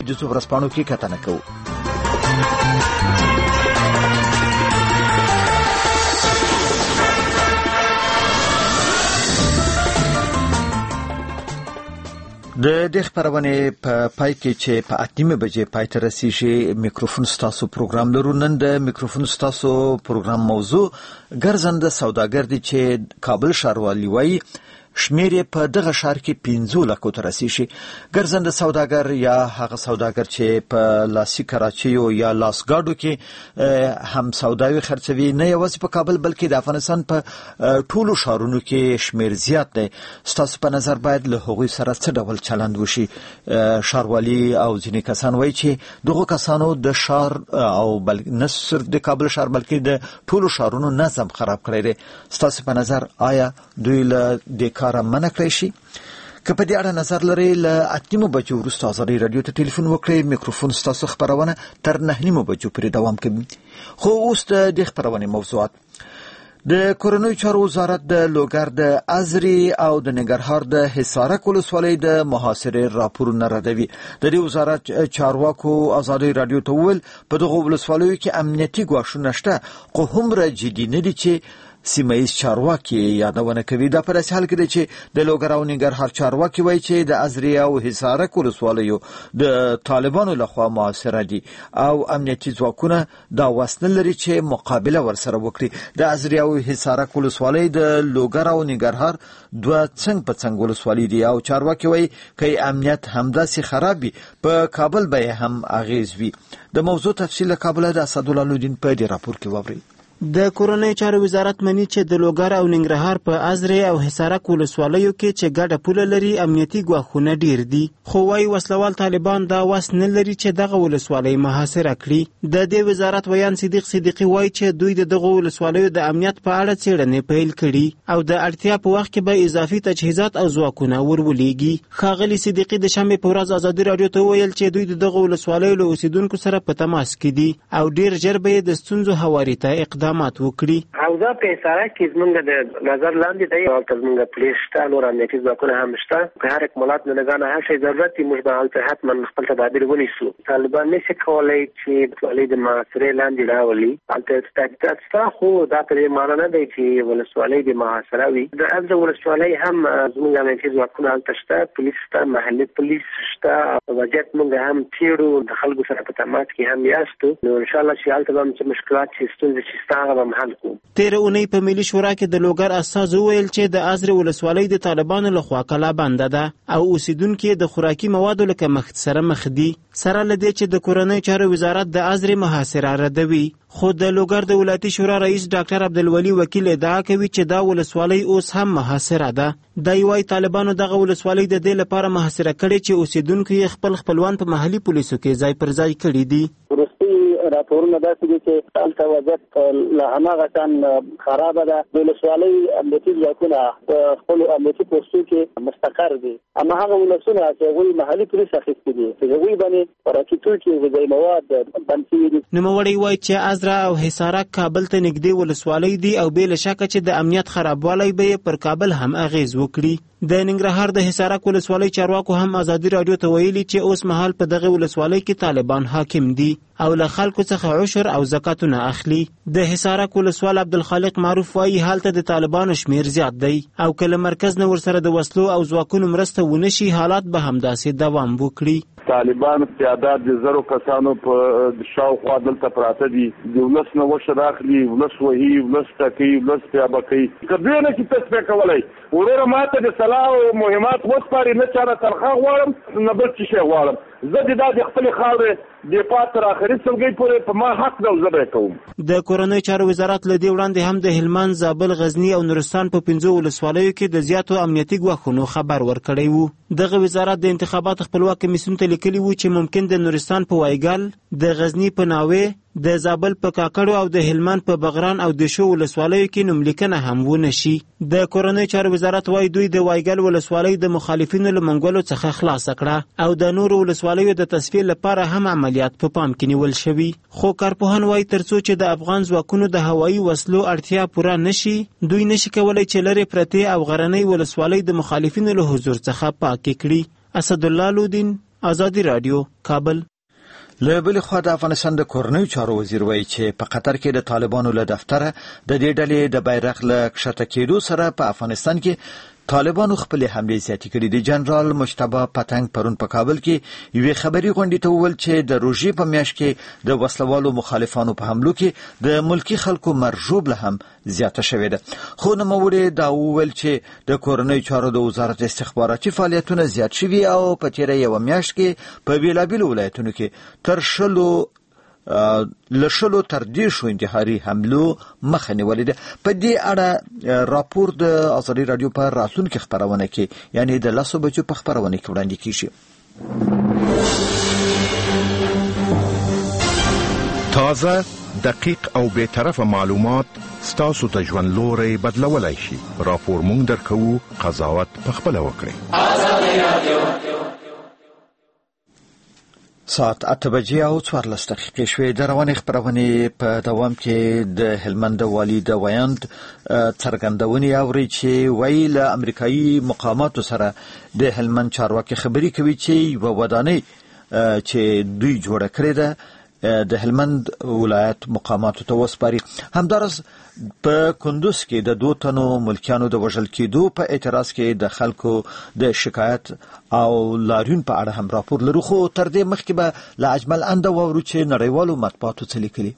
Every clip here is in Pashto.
لویدیځو ورځپاڼو کې کتنه کوو. د دې خبرونه په پای کې چې په 8 بجې پای ته رسیږي میکروفون ستاسو پروګرام لرو. نن د میکروفون ستاسو پروګرام موضوع ګرځنده سوداګر دي چې کابل ښاروالي وایي شمیر په دغه ښار کې 15 لکو ته رسیږي. ګرځنده سوداګر یا هغه سوداګر چې په لاسي کراچیو یا لاسګاډو کې هم سوداوي خرڅوي نه یوازې په کابل بلکې د افغانستان په ټولو ښارونو کې شمیر زیات دی. ستاسو په نظر باید له هغوی سره څه ډول چلند وشي؟ ښاروالي او ځینې کسان وایي چې دغه کسانو د ښار او نه صرف د کابل ښار بلکې د ټولو ښارونو نظم خراب کړی دی. ستاسو په نظر آیا دوی له د کار منع کړی شي؟ که په دې اړه نظر لرئ له 8 بجو وروسته ازادي رادیو ته ټلیفون وکړئ. میکروفون ستاسو خبرونه تر 9 بجو پورې دوام کوي. خو اوس د خبرونه موضوعات. د کورنیو چارو وزارت د لوګر د ازري او د ننګرهار د حصارک ولسوالۍ د محاصرې راپورونه ردوي. د دې وزارت چارواکو ازادي رادیو ته وویل په دغه ولسوالیو کې امنیتي ګواښونه شته، خو هم جدي نه دي چې سیمایي چارواکي یادونه کوي. دا په داسې حال کې دی چې د لوګر او ننګرهار چارواکي وایي چې د ازري او حصارک ولسوالیو د طالبانو لخوا محاصره دي او امنیتي ځواکونه دا وسنه لري چې مقابله ورسره وکړي. د ازري او حصارک ولسوالۍ د لوګر او ننګرهار دوه څنګ په څنګ ولسوالۍ دي او چارواکي وایي که امنیت همداسې خراب وي په کابل به هم اغیز وي. د موضوع تفصیل کابل د اسدالله لودین په دې راپور کې ووري. د کورنیو چارو وزارت مني چې د لوګر او ننګرهار په ازري او حصارک ولسوالیو کې چې ګډه پوله لري امنیتي ګواښونه ډیر دي، خو وايي وسلوال طالبان دا وس نه لري چې دغه ولسوالۍ محاصره کړي. د دې وزارت ویان صدیق صدیقي وايي چې دوی دغه ولسوالیو د امنیت په اړه څېړنې پیل کړي او د اړتیا په وخت کې به اضافي تجهیزات او ځواکونه ورولېږي. ښاغلي صدیقي د شنبې په ورځ ازادي رادیو ته ویل چې دوی دغه ولسوالیو له اوسیدونکو سره په تماس کې دي او ډیر ژر به د ستونزو هواري ته اقدامات وکړي. او دا په سره کې زمونږ د نظر لاندې دی او زمونږ پولیس ته نور امنیتي ځواکونه هم شته. په هر اکمالات نه لګانه هر شي ضرورت دی موږ به هلته حتما خپل تدابیر ونیسو. طالبان نشي کولای چې ولې د محاصرې لاندې راولي. هلته تاکید شته خو دا په معنی نه دی چې ولسوالۍ د محاصره وي. د ازر ولسوالۍ هم زمونږ امنیتي ځواکونه هلته شته، پولیس شته، محلي پولیس شته. وضعیت موږ هم تیرو د خلکو سره په تماس کې هم یاستو. نو ان شاء الله چې هلته به چې مشکلات چې ستونزې چې شته هغه به حل کوو. تیر اونۍ په ملي شورا کې د لوګر استازو ویل چې د ازري ولسوالۍ د طالبانو لخوا کلا بنده ده او اوسیدونکو د خوراکي موادو له کمښت سره مخ دي. سره لدې چې د کورنیو چارو وزارت د ازري محاصره ردوي، خو د لوګر د ولایتي شورا رئیس ډاکټر عبدالولي وکیل ادعا کوي چې دا ولسوالۍ اوس هم محاصره ده. دا وايي طالبانو دغه ولسوالۍ د دې لپاره محاصره کړې چې اوسیدونکو یې خپلوان په محلي پولیسو کې ځای پر ځای کړي دي. راپورونه داسې دي چې هلته وضعیت له هماغه شان خرابه ده. د ولسوالۍ امنیتي ځواکونه په خپلو امنیتي پوستو کې مستقر دي، اما هغه ولسونه چې هغوی محلي پولیس اخیستي دي چې هغوی باندې خوراکي توکي غذایي مواد بند شوي دي. نوموړی وایي چې ازرا او حصارک کابل ته نږدې ولسوالۍ دي او بې له شکه چې د امنیت خرابوالی به یې پر کابل هم اغیز وکړي. د ننګرهار د حصارک ولسوالۍ چارواکو هم ازادي رادیو ته ویلي چې اوس مهال په دغه ولسوالۍ کې طالبان حاکم دي او له خلکو څخه عشر او زکاتونه اخلي. د حصارک ولسوال عبدالخالق معروف وايي حالته د طالبانو شمیر زیات دی او کله مرکز نه ورسره د وسلو او ځواکونو مرسته ونشي حالات به همداسې دوام وکړي. طالبان تعداد د زرو کسانو په شاوخوا دلته پراته دي. د ولس نه وشر اخلي، ولس وهي، ولس ټاکي، ولس پیابه کوي. که دوی نه چې تصفیه کولی وروره ماته د سلاح او مهمات وسپاري، نه چاره تنخواه غواړم نه بل څه شی غواړم. زه د خپلې خاورې دفاع تر آخري سلګۍ پورې په ما حق ده او زه به یې کوم. د کورنیو چارو وزارت له دې وړاندې هم د هلمند، زابل، غزني او نورستان په 15 ولسوالیو کې د زیاتو امنیتي ګواښونو خبر ورکړی و. دغه وزارت د انتخاباتو خپلواک کمیسیون ته لیکلي و چې ممکن د نورستان په وایګل، د غزني په ناوې، د زابل په کاکړو او د هلمند په بغران او د شو ولسوالیو کې نوملیکنه هم ونشي. د کورنیو چارو وزارت وايي دوی د وایګل ولسوالۍ د مخالفینو له منګولو څخه خلاص کړه او د نورو ولسوالیو د تصفیې لپاره هم عملیات په پام کې نیول شوي. خو کارپوهان وايي ترڅو چې د افغان ځواکونو د هوایي وسلو اړتیا پوره نشي، دوی نشي کولای چې لرې پرتې او غرنۍ ولسوالۍ د مخالفینو له حضور څخه پاکې کړي. اسدالله لودین، ازادي رادیو کابل. له بل خوا د افغانستان د کورنیو چارو وزیر وایي چې په قطر کې د طالبانو له دفتره د دې ډلې د بیرغ له کښته کېدو سره په افغانستان کې طالبانو خپل حمله زیاتې کړې دي. جنرال مجتبی پتنګ پرون په کابل کې یوې خبري غونډې ته وویل چې د روژې په میاشت کې د وسلوالو مخالفانو په حملو کې د ملکی خلکو مرجوب له هم زیاته شوې ده. خو نوموړي دا وویل چې د کورنیو چارو د وزارت استخباراتي فعالیتونه زیات شوي او په تیره یوه میاشت کې په بیلابیلو ولایتونو کې تر لشلو تر دیشو انتحاري حملو مخه نیولې ده. په دې اړه راپور د ازادي رادیو په راتلونکي خبرونه کې یعنی د 10 بجو په خبرونه کې وړاندې کیږي. تازه، دقیق او به طرفه معلومات ستاسو ته ژوند لوري بدلولای شي. راپور مونږ درکو، قضاوت په خپل وکړئ. ازادي رادیو ساعت 8 بجې او 14 دقیقې شوې. د روانې خبرونې په دوام کې د هلمند والي د ویاند څرګندونې اوري چې وایي له امریکایي مقاماتو سره د هلمند چارواکي خبري کوي چې یو ودانۍ چې دوی جوړه کړې ده د هلمند ولایت مقاماتو ته وسپاري. همدارس په کندوز کې د 2 تنو ملکیانو د وژل کېدو په اعتراض کې د خلکو د شکایت او لاریون په اړه هم راپور لرو. خو تر دې مخکې به له اجمل انده واورو چې نړیوالو مطبوعاتو څه لیکلي.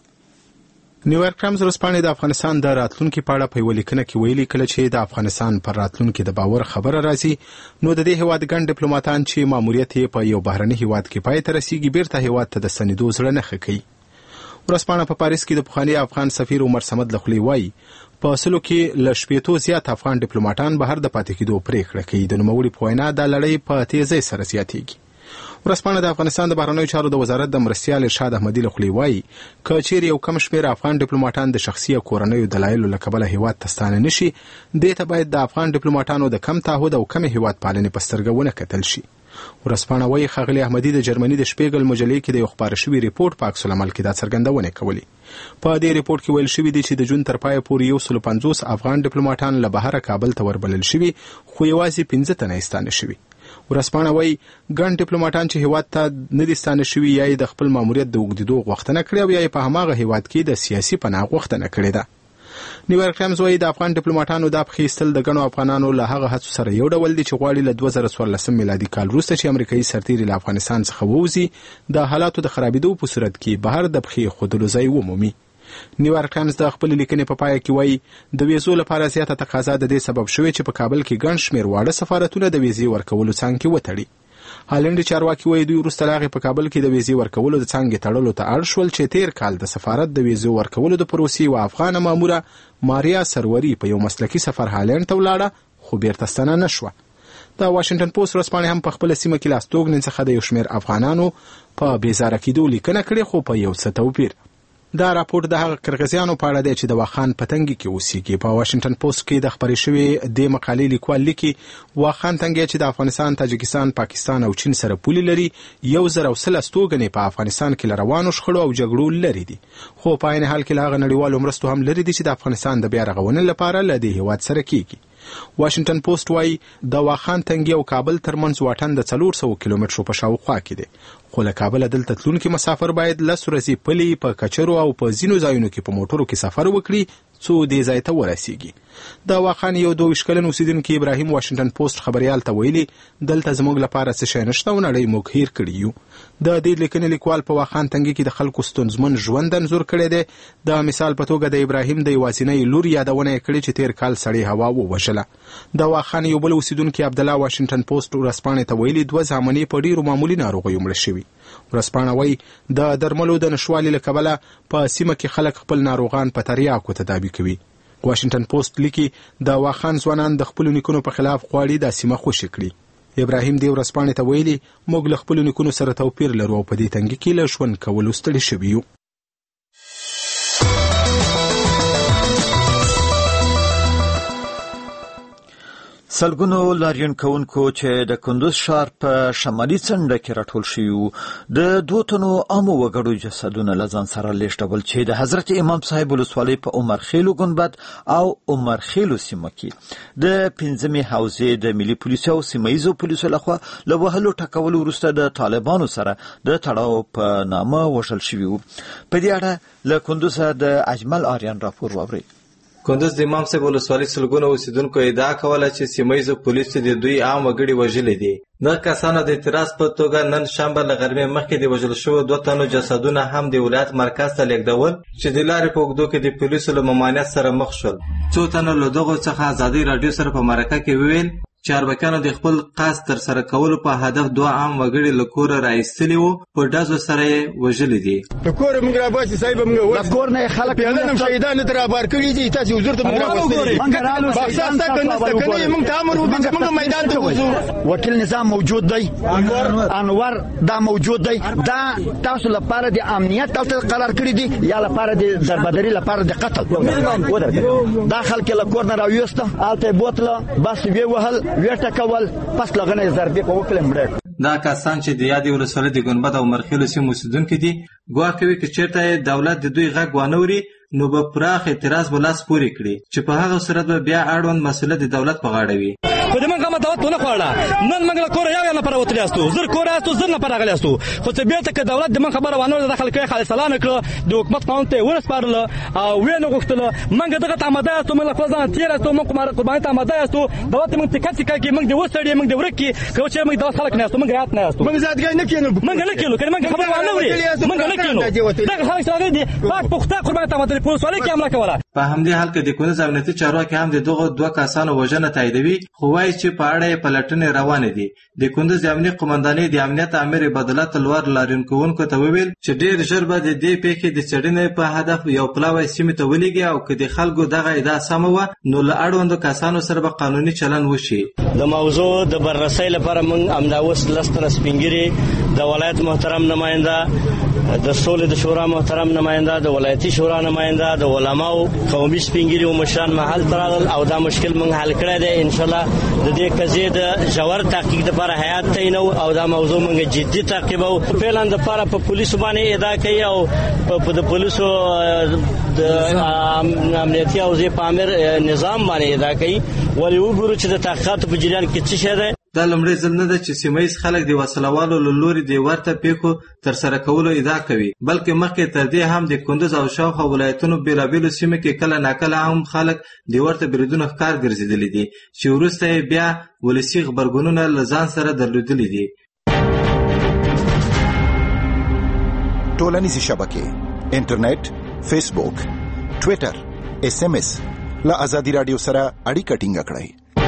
نیویارک ټایمز ورځپاڼې د افغانستان د راتلونکي په اړه په یوه لیکنه کې ویلي کله چې د افغانستان پر راتلونکي د باور خبره راځي نو د دې هیواد ګڼ ډیپلوماټان چې ماموریت یې په یو بهرني هیواد کې پای ته رسیږي بیرته هیواد ته د ستنېدو زړه نه ښه کوي. ورځپاڼه په پاریس کې د پخواني افغان سفیر عمر صمد له خولې وایي په اصلو کې له 80 زیات افغان ډیپلوماټان بهر د پاتې کېدو پرېکړه کوي. د نوموړي په وینا دا لړۍ په تیزۍ سره زیاتېږي. ورځپاڼه د افغانستان د بهرنیو چارو د وزارت د مرستیال ارشاد احمدي له خولې وایي که چیرې یو کم شمېر افغان ډیپلوماټان د شخصي او کورنیو دلایلو له کبله هیواد ته ستانه نشي دې ته باید د افغان ډیپلوماټانو د کم تعهد او کم هیواد پالنې په سترګه ونه کتل شي. ورځپاڼه وایي ښاغلي احمدي د جرمني د شپیګل مجلې کې د یو خپاره شوي ریپورت په عکس العمل کې دا څرګندونې کولې. په دې ریپورت کې ویل شوي دي چې د جون تر پایه پورې 150 افغان ډیپلوماټان له بهره کابل ته وربلل شوي خو یوازې 15 تنه ستانه شوي. ورځپاڼه وایي ګڼ ډیپلوماټان چې هیواد ته نه دي ستانه شوي یا د خپل ماموریت د اوږدېدو غوښتنه کړې او یا په هماغه هیواد کې د سیاسي پناه غوښتنه کړې ده. نیویارک ټایمز وایي د افغان ډیپلوماټانو دا پښې ایستل د ګڼو افغانانو له هغه هڅو سره یو ډول دي چې غواړي له 2014 میلادي کال وروسته چې امریکایي سرتیري له افغانستان څخه ووځي د حالاتو د خرابېدو په صورت کې بهر د پښې ښودلو ځای ومومي. نیویارک ټایمز د خپل لیکنې په پای کې وایي د ویزو لپاره زیاته تقاضا د دې سبب شوې چې په کابل کې ګڼ شمېر واړه سفارتونه د ویزې ورکولو څانګې وتړي. هالند چارواکي وایي دوی وروسته لاغې په کابل کې د ویزې ورکولو د څانګې تړلو ته اړ شول چې تیر کال د سفارت د ویزو ورکولو د پروسې و افغانه ماموره ماریا سروري په یو مسلکي سفر هالند ته ولاړه خو بیرته ستنه نه شوه. د واشنگټن پوسټ ورځپاڼې هم په خپله سیمه کې له هستوګنې څخه د یو شمېر افغانانو په بېزاره کېدو لیکنه کړې خو په یو څه توپیر. دا راپور د هغه کرغزیانو په اړه دی چې د واخان په تنګي کې اوسېږي. په واشنگټن پوسټ کې د خپرې شوې د مقالې لیکوال لیکي واخان تنګي چې د افغانستان، تاجکستان، پاکستان او چین سره پولې لري 1030 استوګنې په افغانستان کې له روانو شخړو او جګړو لري دي خو په عین حال کې له هغه نړیوالو مرستو هم لري دي چې د افغانستان د بیا رغونې لپاره له دې هیواد سره کېږي. واشنگټن پوسټ وایي د واخان تنګي او کابل ترمنځ واټن د 400 کیلومترو په شاوخوا کې دی خو له کابل دلته تلونکي مسافر باید 10 ورځې پلي په کچرو او په ځینو ځایونو کې په موټرو کې سفر وکړي څو دې ځای ته ورسیږي. د واخان یو 22 کلن اوسیدونکي ابراهیم واشنگټن پوسټ خبريال ته ویلي دلته زموږ لپاره څه شی نشته او نړۍ موږ هیر کړي یو. د دې لیکنې لیکوال په واخان تنګي کې د خلکو ستونزمن ژوند انځور کړی دی. د مثال په توګه د ابراهیم د یوازینۍ لور یادونه کړې چې تیر کال سړی هوا ووژله. د واخان یو بل اوسیدونکي عبد الله واشنگټن پوسټ ورځپاڼې ته ویلي 2 زامنې په ډیرو معمولي ناروغیو مړه شوي. ورځپاڼه وایي د درملو د نشوالي له کبله په سیمه کې خلک خپل ناروغان په تریاکو تداوي کوي. واشنگټن پوسټ لیکي د واخان ځوانان د خپل نیکونو په خلاف غواړي د سیمه خوشي کړي. ابراهیم دی ورځپاڼې ته ویلي موږ له خپل نیکونو سره توپیر لرو او په دې تنګي کې له ژوند کولو ستړي شوي یو. سلګونو لاریون کوونکو چې د کندوز ښار په شمالي څنډه کې راټول شوي د 2 تنو عامو وګړو جسدونه له ځان سره لیږدول چې د حضرت امام صاحب ولسوالۍ په عمر خیلو ګنبد او عمر خیلو سیمه کې د 15مې حوزې د ملي پولیسو او سیمایي پولیسو لخوا له وهلو ټکولو وروسته د طالبانو سره د تړاو په نامه وشل شوي وو. په دې اړه له کندوز د اجمل آریان راپور واوري. کندوز د امام صاحب ولسوالۍ سلګونه اوسیدونکو ادعا کوله چې سیمایي پولیسو د دوی عام وګړي وژلي دي. د کسانو د اعتراض په توګه نن شنبه له غرمې مخکې د وژل شوو 2 تنو جسدونه هم د ولایت مرکز ته لیږدول چې د لارې په اوږدو کې د پولیسو له ممانعت سره مخ شول. 2 تنو له دغو څخه ازادي راډیو سره په مرکه کې وویل چې اربکیانو د خپل قصد تر سره کولو په هدف 2 عام وګړي له کوره راایستلي وو، په ډزو سره یې وژلي دي. د کور موږ راباسي صاحب موږ له کور نه خلک پیغام شهیدان تر بار کړي دي، تاسو حضور ته موږ راوستي موږ رالو شهیدان ته کنه موږ تامر وکړو موږ میدان ته وځو. وکیل نظام موجود دی، انور دا موجود دی، دا تاسو لپاره د امنیت تاسو قرار کړی دي یا لپاره د ضربدري لپاره د قتل. دا خلک له کور نه راويسته الته بوتله بس وی وهل ویټه کول پس لغنه ضربې په وکړم مړ. دا کسان چې د یادې ولسوالۍ د ګنبد او مرخیلو سیمو اوسیدونکي دي ګواښ کوي چې چېرته دولت د دوی غږ وانوري نو به پراخ اعتراض به لاس پورې کړي چې په هغه صورت به بیا اړوند مسله د دولت په غاړه وي. خو د موږ دعوت ونه خوړه، نن موږ له کوره یو نه پر وتلی استو، زر کوره استو زر نه پر راغلی استو، خو چې بیرته که دولت د موږ خبره وانه د خلک خالصانه کړه د حکومت قانون ته ورسپارله او وینه غوښتله موږ دغه تامده استو موږ خپل ځان تیر استو موږ قرباني تامده استو دولت موږ تکاتي کوي موږ د وسړي موږ د ورکی کو چې موږ د خلک نه استو موږ رات نه استو موږ زادګای نه کینو موږ نه کینو کله موږ خبره وانه وري موږ نه کینو دغه خلک سره دي پاک پخته قرباني تامده پولیس ولې کې عمله کوله. په همدې حال کې د کندوز امنیتي چارواکي هم د دغو 2 کسانو وژنه تاییدوي، خو وایي چې په اړه یې پلټنې روانې دي. د کندوز د امنیت قومندانۍ د امنیت امیر عبدالله تلوار لاریون کوونکو ته وویل چې ډېر ژر به د دې پیښې د څېړنې په هدف یو پلاوی سیمې ته ولېږي او که د خلکو دغه ادعا سمه وه نو له اړوندو کسانو سره به قانوني چلند وشي. د موضوع د بررسۍ لپاره موږ همدا اوس 10 تنه سپینګیري د ولایت محترم نماینده، د سولې د شورا محترم نماینده، د ولایتي شورا نماینده، د علماو قومي سپینګیري او مشران محل ترال او دا مشکل موږ حل کړی دی. ان شاء الله د دې قضیې د ژور تحقیق لپاره هیات تعینو او دا موضوع موږ جدي تعقیبو. فعلا د لپاره په پولیسو باندې ادعا کوي او په پولیسو د امنیتي او ځې پامر نظام باندې ادعا کوي. ولې وګورو چې د تحقیقاتو په جریان کې څه شی دی. دا لومړی ځل نه ده چې سیمهییز خلک د وسلوالو له لوري د ورته پیښو ترسره کولو ادعا کوي، بلکې مخکې تر دې هم د کندوز او شاوخوا ولایتونو بېلابېلو سیمو کې کله ناکله هم خلک د ورته بریدونو ښکار ګرځېدلي دي چې وروسته یې بیا ولسي غبرګونونه له ځان سره درلودلي دي. ټولنیزې شبکې، انټرنیټ، فیسبوک، ټویټر، SMS له ازادي راډیو سره اړیکه ټینګه کړئ.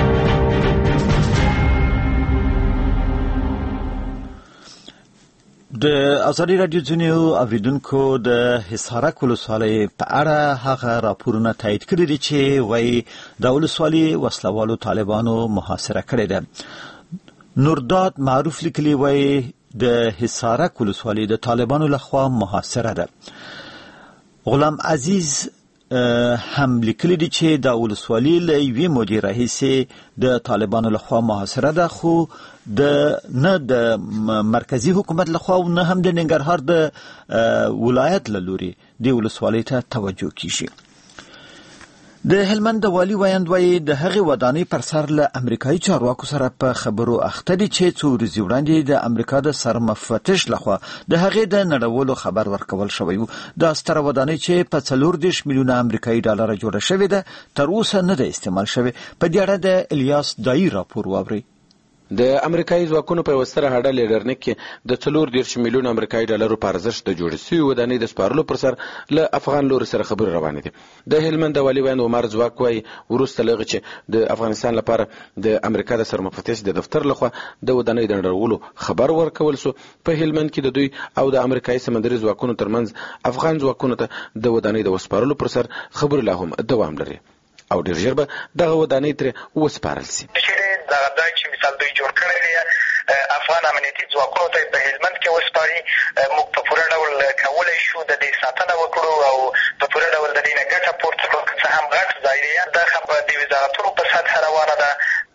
د ازادي راډیو ځینو اوریدونکو د حصارک ولسوالۍ په اړه هغه راپورونه تایید کړي دي چې وایي د ولسوالۍ وسلوالو طالبانو محاصره کړې ده. نورداد معروف لیکلي وایي د حصارک ولسوالۍ د طالبانو لخوا محاصره ده. غلام عزیز هم لیکلي دي چې د ولسوالۍ له یوې مودې راهیسې د طالبانو لخوا محاصره ده، خو نه د مرکزی حکومت لخوا او نه هم د ننګرهار د ولایت له لوري د ولسوالۍ ته توجه کیږي. د هلمند د والي ویاند وایي د هغې ودانۍ پر سر له امریکایي چارواکو سره په خبرو اخته دي چې څو ورځې وړاندې د امریکا د سرمفتش لخوا د هغې د نړولو خبر ورکول شوی و. دا ستره ودانۍ چې په 40 میلیونه امریکایي ډالر جوړه شوې ده تر اوسه نه ده استعمال شوې. په دې اړه د الیاس دایی راپور واورئ. د امریکایي ځواکونو په وسره هډه لیډرنیک کې د 40 میلیون امریکایي ډالرو په ارزښت د جوړ شوی ودانۍ د سپارلو پر سر له افغان لوري سره خبرې روانې دي. د هلمند د والي ویاند عمر ځواک وايي وروسته لغه چې د افغانستان لپاره د امریکا د سرمفتش د دفتر لخوا د ودانۍ د نړولو خبر ورکول سو، په هلمند کې د دوی او د امریکایي سمندري ځواکونو ترمنځ افغان ځواکونو ته د ودانۍ د وسپارلو پر سر خبرې لا هم دوام لري او ډیر ژر به دغه ودانۍ تر وسپارل شي. دغه ځای چې مثال دوی جوړ کړی دی افغان امنیتي ځواکونو ته په هلمند کې وسپاري، موږ په پوره ډول کولی شو د دې ساتنه وکړو او په پوره ډول د دې نه ګټه پورته کړو. که څه هم غټ ځای دی، دا د وزارتونو په سطحه روانه ده،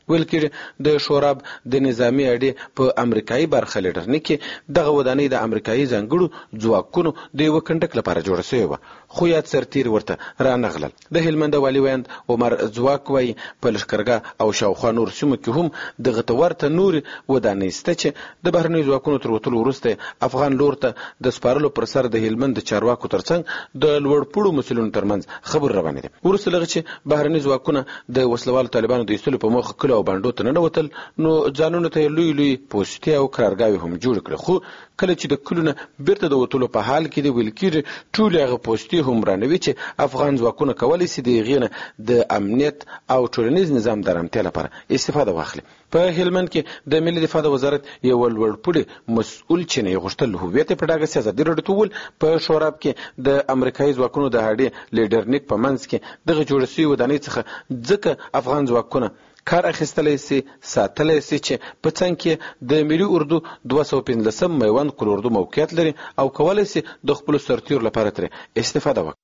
ویل کېږي د شوراب د نظامی اډې په امریکایي برخه لیډرني کې دغه ودانۍ د امریکایي ځانګړو ځواکونو د یوه کنډک لپاره جوړه شوې وه، خو یاد سرتیر ورته رانغلل. د هلمند والي ویاند عمر ځواک وایي په لښکرګاه او شاوخوا نور سیمو کې هم دغه ته ورته نورې ودانۍ شته چې د بهرنیو ځواکونو تر وتلو وروسته افغان لور ته د سپارلو پر سر د هلمند د چارواکو ترڅنګ د لوړپوړو مسؤلینو ترمنځ خبر روانې دي. وروسته لغه چې بهرني ځواکونه د وسلوالو طالبانو د ایستلو په موخه کلو او بانډو ته ننوتل، نو ځانونو ته لوی لوی پوستې او قرارګاوې هم جوړ کړې، خو کله چې د کلونه بیرته د وتلو په حال کې دی ویل کېږي ټولې هغه پوستې هم رانوي چې افغان ځواکونه کولی شي د هغې نه د امنیت او ټولنیز نظام د ارامتیا لپاره استفاده واخلي. په هلمند کې د ملي دفاع د وزارت یو لوړپوړي مسؤل چې نه غوښتل هویت په ډاګه سي ازادي راډیو ته وویل په شوراب کې د امریکایي ځواکونو د هډې لیډرنیک په منځ کې دغه جوړه شوې ودانۍ څخه ځکه افغان ځواکونه کار اخیستلی سي ساتلی سي چې په څنګ کې د ملي اردو 215 میوند قل اردو موقعیت لري او کولی سي د خپلو سرتیرو لپاره ترې استفاده وکړي.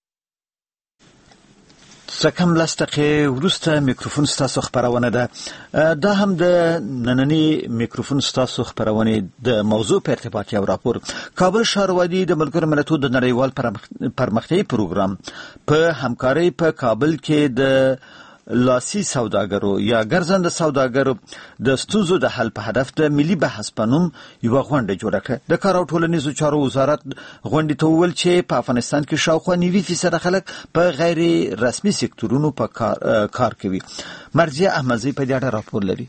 سکم لس دقیقې وروسته میکروفون ستاسو خپرونه ده. دا هم د نننی میکروفون ستاسو خپرونې د موضوع په ارتباط یو راپور. کابل ښاروالي د ملګرو ملتونو د نړیوال پرمختیایي پروګرام په همکارۍ په کابل کې د لاسي سوداګرو یا ګرځنده سوداګرو د ستونزو د حل په هدف د ملي بحث په نوم یوه غونډه جوړه کړه. د کار او ټولنیزو چارو وزارت غونډې ته وویل چې په افغانستان کې شاوخوا 90% خلک په غیر رسمي سکتورونو په کار کوي. مرضیه احمدزی په دې اړه راپور لري.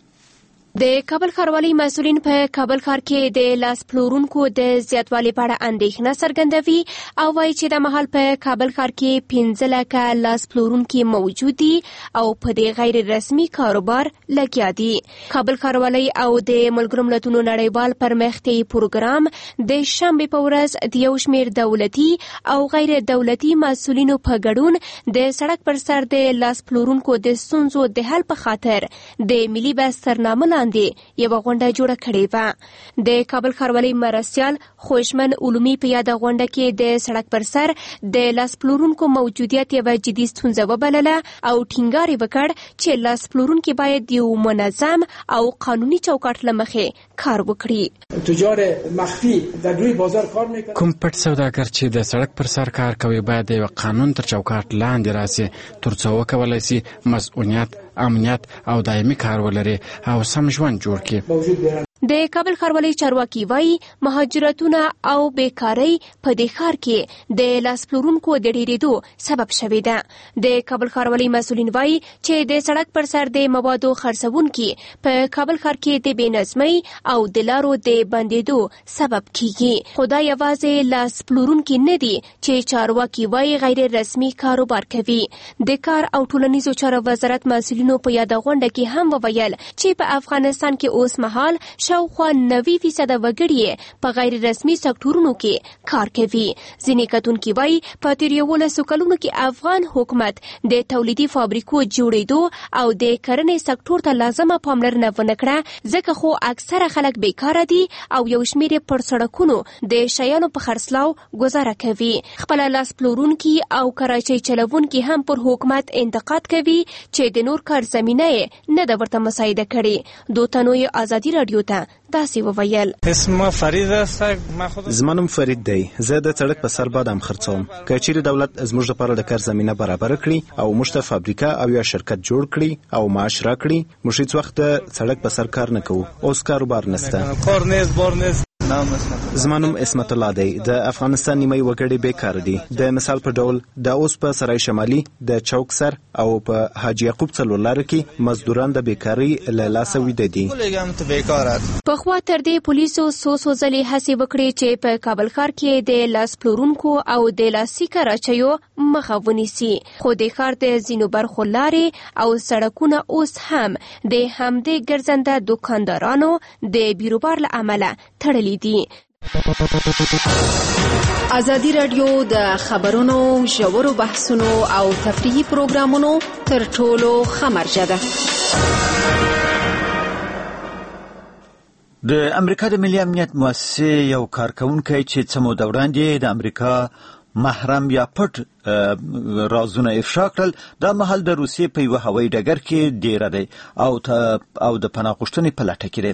د کابل ښاروالۍ مسؤلین په کابل ښار کې د لاس پلورونکو د زیاتوالي په اړه اندېښنه څرګندوي او وایي چې د مهال په کابل ښار کې 15 لکه لاس پلورونکي موجود دي او په دې غیر رسمي کاروبار لګیا دي. کابل ښاروالۍ او د ملګرو ملتونو نړیوال پرمختیایي پروګرام د شنبې په ورځ د یو شمېر دولتي او غیر دولتي مسؤلینو په ګډون د سړک پر سر د لاس پلورونکو د ستونزو د حل په خاطر د ملي بحث ترنامه یو غونډه جوړه کړې وه. د کابل ښاروالۍ مرستیال خوشمن علومي په یاده غونډه کې د سړک پر سر د لاس پلورونکو موجودیت یوه جدي ستونزه وبلله او ټینګار یې وکړ چې لاس پلورونکي باید یو منظم او قانوني چوکاټ له مخې کار وکړي. تجار مخفي د دوی بازار کار میکنه. کوم پټ سوداګر چې د سړک پر سر کار کوي باید د قانون تر چوکاټ لاندې راسي ترڅو وکولای شي مسؤلیت، امنیت او دایمي کار ولري او سم ژوند جوړ کړي. د کابل ښاروالۍ چارواکي وایي مهاجرتونه او بیکارۍ په دې ښار کې د لاس پلورونکو د ډېرېدو سبب شوې ده. د کابل ښاروالۍ مسؤلین وایي چې د سړک پر سر د موادو خرڅوونکي په کابل ښار کې د بې نظمۍ او د لارو د بندېدو سبب کیږي. خو دا یوازې لاس پلورونکي نه دي چې چارواکي وایي غیر رسمي کاروبار کوي. د کار او ټولنیزو چارو وزارت مسؤلینو په یاده غونډه کې هم وویل چې په افغانستان کې اوس مهال شاوخوا 90% وګړي په غیر رسمي سکتورونو کې کار کوي. ځینې کتونکي وایي په تیر 11 کلونو کې افغان حکومت د تولیدي فابریکو جوړېدو او د کرنې سکتور ته لازمه پاملرنه ونه کړه، ځکه خو اکثره خلک بیکاره دي او یو شمېر پر سړکونو د شیانو په خرڅلاو گزاره کوي. خپل لاس پلورونکي او کراچۍ چلوونکي هم پر حکومت انتقاد کوي چې د نور کار زمینه نه د ورته مساعده کړي. دوتنوي ازادي رادیو ته داسې وویل. اسمه فرید است. زما نوم فرید دی. زه د سړک په سر بادام خرڅوم. که چیرې دولت زموږ لپاره د کار زمینه برابر کړي او موږ ته فابریکه او یا شرکت جوړ کړي او معاش راکړي، موږ هیڅ وخت د سړک په سر کار نه کوو. اوس کاروبار نشته. کار نیست، بار نیست. زما نوم اسمت الله دی. د افغانستان نیمه وګړي بیکار دي. د مثال په ډول د اوس په سرای شمالي د چوک سر او په حاجی یعقوب څلور لار کې مزدوران د بیکاری له لاسه ویده دي. په خوا تر دې پولیسو څو ځلې هڅې وکړې چې په کابل ښار کې د لاس پلورونکو او د لاسي کراچیو مخه ونیسي، خو د ښار د ځینو برخو لارې او سړکونه اوس هم د همدې ګرځنده دوکاندارانو د بیروبار له امله تړلي دي. ازادي راډیو د خبرونو ژورو بحثونو او تفریحي پروګرامونو تر ټولو ښه مرجع ده. د امریکا د ملي امنیت مؤسسې یو کارکونکی چې څه موده وړاندې د امریکا محرم یا پټ رازونه افشا کړل. دا مهال د روسیې په یوه هوایي ډګر کې دیره دی او د پناه غوښتنې په لټه کې دی.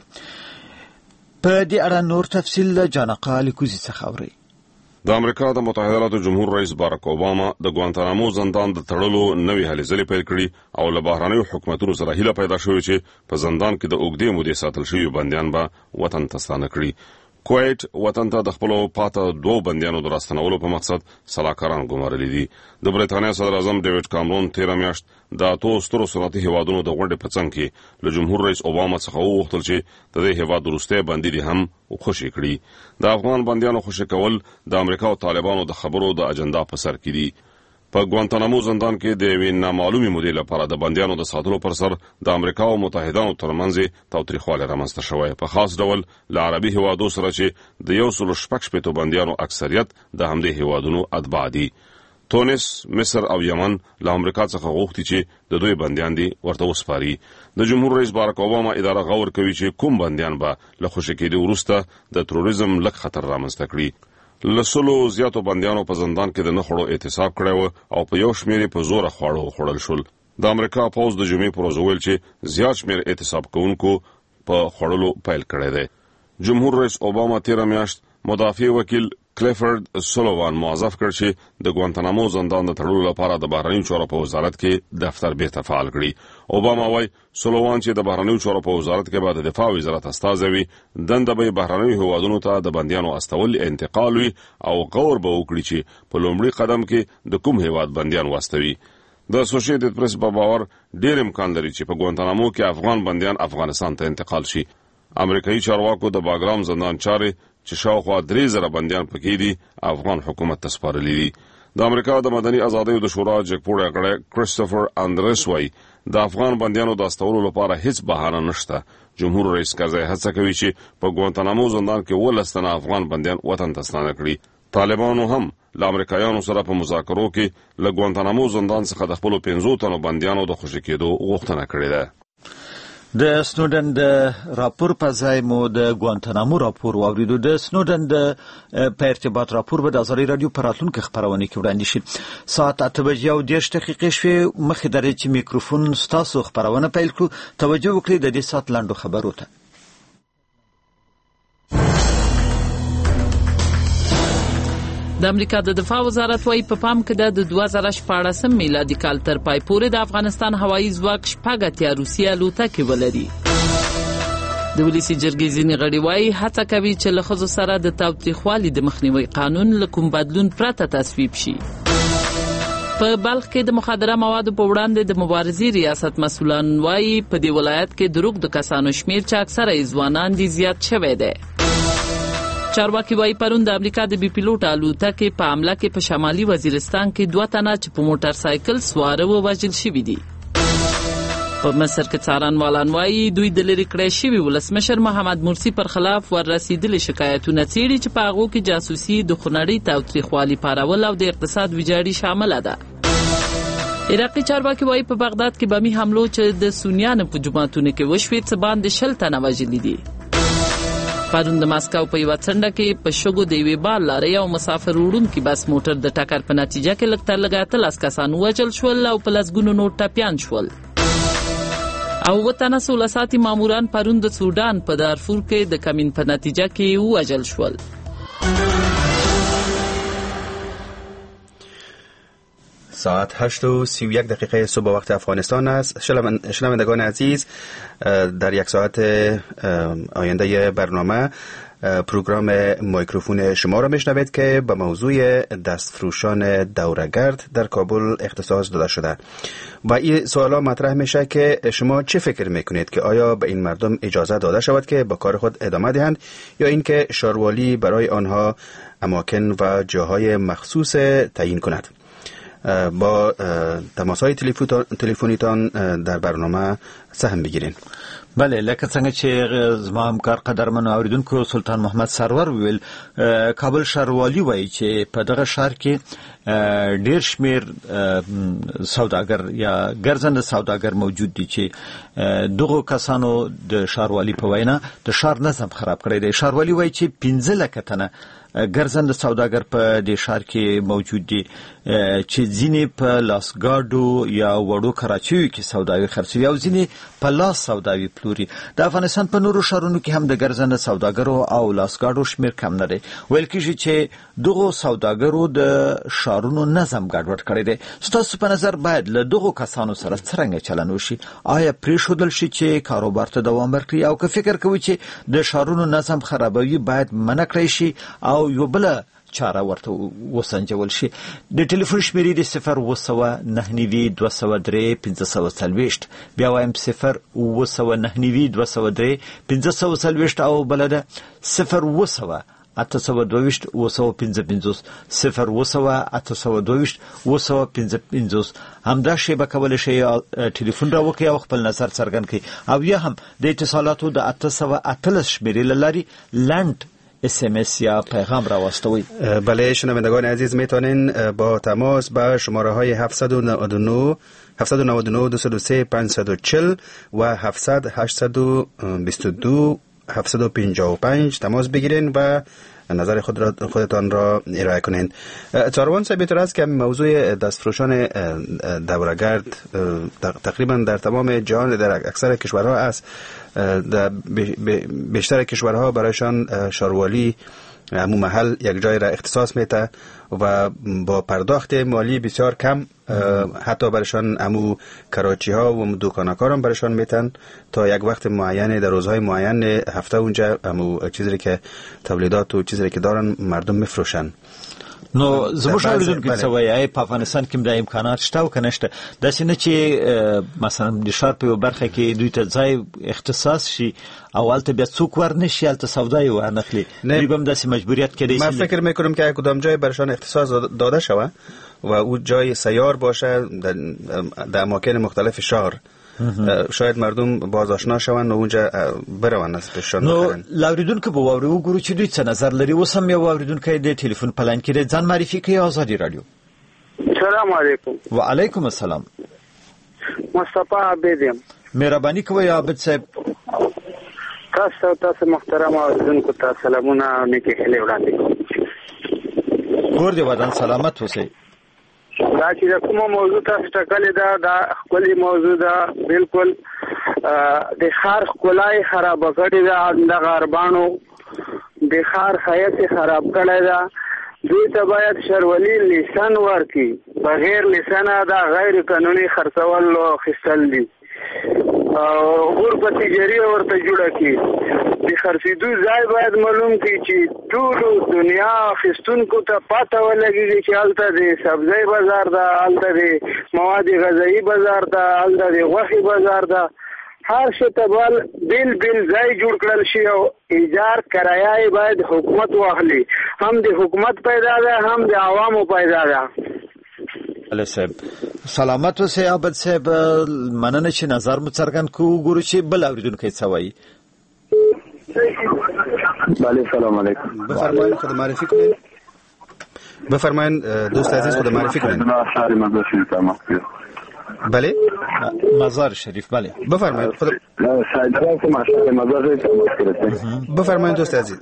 په دې اړه نور تفصیل له جانقا لیکوزي څخه اورئ. د امریکا د متحده ایالاتو جمهور رئیس باراک اوباما د ګوانتانامو زندان د تړلو نوې هلې ځلې پیل کړي او له بهرنیو حکومتونو سره هیله پیدا شوې چې په زندان کې د اوږدې مودې ساتل شوي بندیان به وطن ته ستانه کړي. کویت وطن ته د خپلو پاته 2 بندیانو د راستنولو په مقصد سلاکاران ګمارلي دي. د برېټانیا صدر اعظم ډیوډ کامرون 13 میاشت د اتو سترو صنعتي هیوادونو د غونډې په څنګ کې له جمهور رئیس اوباما څخه وغوښتل چې د دې هیواد وروستي بندي دي هم خوشي کړي. د افغان بندیانو خوشي کول د امریکا او طالبانو د خبرو د اجنډا په سر کې دي. په ګوانتانامو زندان کې د یوې نامعلومې مودې لپاره د بندیانو د ساتلو پر سر د امریکا او متحدانو ترمنځ تاوتریخوالی رامنځته شوی، په خاص ډول له عربي هیوادو سره چې د 116 بندیانو اکثریت د همدې هیوادونو اتباع دي. تونس، مصر او یمن له امریکا څخه غوښتي چې د دوی بندیان دي ورته وسپاري. د جمهور رئیس باراک اوباما اداره غور کوي چې کوم بندیان به له خوشي کېدو وروسته د تروریزم لږ خطر رامنځته کړي. لسلو زیاتو بندیانو په زندان کې د نخړو اعتصاب کړی و او په یو شمېر په زور خواړه خوړل شول. د امریکا پوز د جمعې پر ورځ ویل چې زیات شمېر اعتصاب کوونکو په خوړلو پیل کړی دی. جمهور رئیس اوباما 13 میاشت مدافع وکیل کلیفورد سولوان موظف کړ چې د ګوانتانامو زندان د تړلو لپاره د بهرنیو چارو په وزارت کې دفتر بیرته فعال کړي. اوباما وايي سولوان چې د بهرنیو چارو په وزارت کې به د دفاع وزارت استازی وي، دنده به بهرنیو هیوادونو ته د بندیانو استول انتقال وي او غور به وکړي چې په لومړي قدم کې د کوم هیواد بندیان واستوي. د اسوسییټډ پریس په باور ډېر امکان لري چې په ګوانتانامو کې افغان بندیان افغانستان ته انتقال شي. امریکایي چارواکو د باګرام زندان چارې چې شاوخوا 3000 بندیان پکې دي افغان حکومت ته سپارلي دي. د امریکا د مدني ازادیو د شورا جګپوړی غړی کریسټوفر اندرس وايي د افغان بندیانو د استولو لپاره هیڅ بهانه نشته. جمهور رئیس کرزی هڅه کوي چې په ګوانتانامو زندان کې 12 تنه افغان بندیان وطن ته ستانه کړي. طالبانو هم له امریکایانو سره په مذاکرو کې له ګوانتانامو زندان څخه د خپلو 15 تنو بندیانو د خوشي کېدو غوښتنه کړې ده. د سنودن د راپور په ځای مو د ګوانتانامو راپور واوریدو. د سنودن د په ارتباط راپور به د ازادي رادیو په راتلونکي خبرونه کې وړاندې شي. ساعت 8:10 شوې. مخکې درې چې میکروفون ستاسو خبرونه پیل کړو، توجه وکړئ د دې ساعت لاندو خبرو ته. د امریکا د دفاع وزارت وايي په پام کې د 2014 میلادي کال تر پای پورې د افغانستان هوایي ځواک شپږ روسي الوتکې ولري. د ولسی جرګې ځینې غړي وايي هڅه کوي چې له ښځو سره د تاوتریخوالي د مخنیوي قانون له کوم بدلون پرته تصویب شي. په بلخ کې د مخدره موادو په وړاندې د مبارزې ریاست مسؤلان وايي په دې ولایت کې د روږدو کسانو شمیر چې اکثره یې ځوانان دي زیات شوی دی. چارواکي وايي پرون د امریکا د بي پیلوټ الوتکې په حمله کې په شمالي وزیرستان کې 2 تنه چې په موټر سایکل سواره ووژل شوي دي. په مصر کې څارنوالان وايي دوی د لرې کړی شوي ولسمشر محمد مرسي پر خلاف وررسېدلي شکایتونه څېړي چې په هغو کې جاسوسي، د خونړۍ تاوتریخوالي پارول او د اقتصاد ویجاړي شامله ده. عراقي چارواکي وايي په بغداد کې بمي حملو چې د سنیانو په جوماتونو کې وشوې څه باندې 60 تنه وژلي دي. پرون د ماسکو په یوه څنډه کې په شګو د یوې بال لارې او مسافر وړونکي بس موټر د ټکر په نتیجه کې لږ تر لږه 13 کسان ووژل شول او په لسګونو نور ټپیان شول. او 7 تنه سولساتي ماموران پرون د سودان په دارفور کې د کمین په نتیجه کې ووژل شول. ساعت 8:31 صبح وقت افغانستان است. شنوندگان عزیز، در یک ساعت آینده برنامه پروگرام میکروفون شما را میشنوید که به موضوع دستفروشان دوره‌گرد در کابل اختصاص داده شده و این سوالا مطرح میشه که شما چه فکر میکنید که آیا به این مردم اجازه داده شود که به کار خود ادامه دهند یا اینکه شاروالی برای آنها اماکن و جاهای مخصوص تعیین کند؟ با تماس‌های تلفنیتان در برنامه سهم بگیرین. بله لکه څنګه چې زما همکار قدرمن اوریدونکو سلطان محمد سرور ویل کابل ښاروالي وایي چې په دغه ښار کې ډیر شمیر سوداګر یا ګرځنده سوداګر موجود دي چې دغه کسانو د ښاروالي په وینا د ښار نظم خراب کړی دی. ښاروالي وایي چې 15 لکه تنه ګرځنده سوداګر په دې ښار کې موجود دي چې ځینې په لاسګاډو یا وړو کراچیو کې سوداوي خرڅوي او ځینې په لاس سوداوي پلوري. د افغانستان په نورو ښارونو کې هم د ګرځنده سوداګرو او لاسګاډو شمیر کم نه دی. ویل کېږي چې دغه سوداګرو د ښارونو نظم ګډوډ کړی دی. ستاسو په نظر باید له دغه کسانو سره څرنګه چلند وشي؟ آیا پرېښودل شي چې کاروبار ته دوام ورکړي او که فکر کوي چې د ښارونو نظم خرابوي باید منع کړی شي او یو بل چاره ورته وسنجول شي؟ د ټلیفون شمیرې د 02992031540 بیا وایم 02992031540 او بل ده 00822 همدا شی به کول شي ټلیفون راوکي او خپل نظر څرګند کړي او یا هم د اتصالاتو د 813 شمیرې لاري لند SMS یا پیغام را واستوید. بله شنوندگان عزیز میتونین با تماس با شماره های 799 203 540 و 700 822 755 تماس بگیرین و نظر خودتان را ارائه کنین. چاروان صاحب بیتر است که موضوع دستفروشان دورگرد تقریبا در تمام جهان در اکثر کشورها است. در بیشتر کشورها برایشان ښاروالي همون محل یک جای را اختصاص میده و با پرداخت مالی بسیار کم حتی برایشان همون کراچی ها و دکانکار هم برایشان میتن تا یک وقت معین در روزهای معین هفته اونجا همون چیزی که تولیدات و چیزی که دارن مردم میفروشن. نو زموږ اوریدونکو څه وایي په افغانستان کې د امکانات شته او کنه شته؟ داسې نه چې مثلا د ښار په یو برخه کې دوی ته ځای اختصاص شي او هلته بیا څوک ورنشي هلته سودا یې ورنخلي، دوی به هم داسې مجبوریت کړی شي. من فکر میکنم که کدام جای برشان اختصاص داده شود و اون جای سیار باشه در اماکن مختلف شهر، شاید مردم باز آشنا شوند و اونجا بروند از پیششان بخرن. لاوریدونکو به واوري وګورو چې دوی څه نظر لري. اوس هم یو واوریدونکی د ټلیفون په لاین کې دی. ځان معرفي کوي. آزادي رادیو. السلام علیکم. وعلیکم السلام. مصطفی عابد یم. مهرباني کوئ عابد صاحب. تاسو محترم اوریدونکو ته سلامونه او نیکې هیلې وړاندې کوم. کور دې ودان سلامت اوسئ. دا چې کومه موضوع تاسو ټاکلې ده دا خپلې موضوع ده، بالکل د ښار ښکلا یې خرابه کړې ده، دغه اربانو د ښار ښایست یې خراب کړی ده. دوی ته باید ښاروالي لیسن ورکړي، بغیر لیسنه دا غیر قانوني خرڅول او اخیستل دي او غرفه تجاري ورته جوړه کړي. د خرڅېدو ځای باید معلوم کړي چې ټولو دنیا اخیستونکو ته پته ولګېږي چې هلته د سبزۍ بازار ده، هلته د مواد غذایي بازار ده، هلته د غوښې بازار ده. هر شي ته بیل ځای جوړ کړل شي او ایجار کرایه باید حکومت واخلي. هم د حکومت پیدا ده هم د عوامو پیدا ده. بله صاحب سلامت اوسئ عابد صاحب. مننه چې نظر مو څرګند کړو. وګورو چې بل اورېدونکی څه وایي. بله سلام علیکم. بفرمایید خود معرفی کنید. بفرمایید دوست عزیز خود معرفی کنید. بله مزار شریف. بله بفرمایید خود بفرمایید دوست عزیز.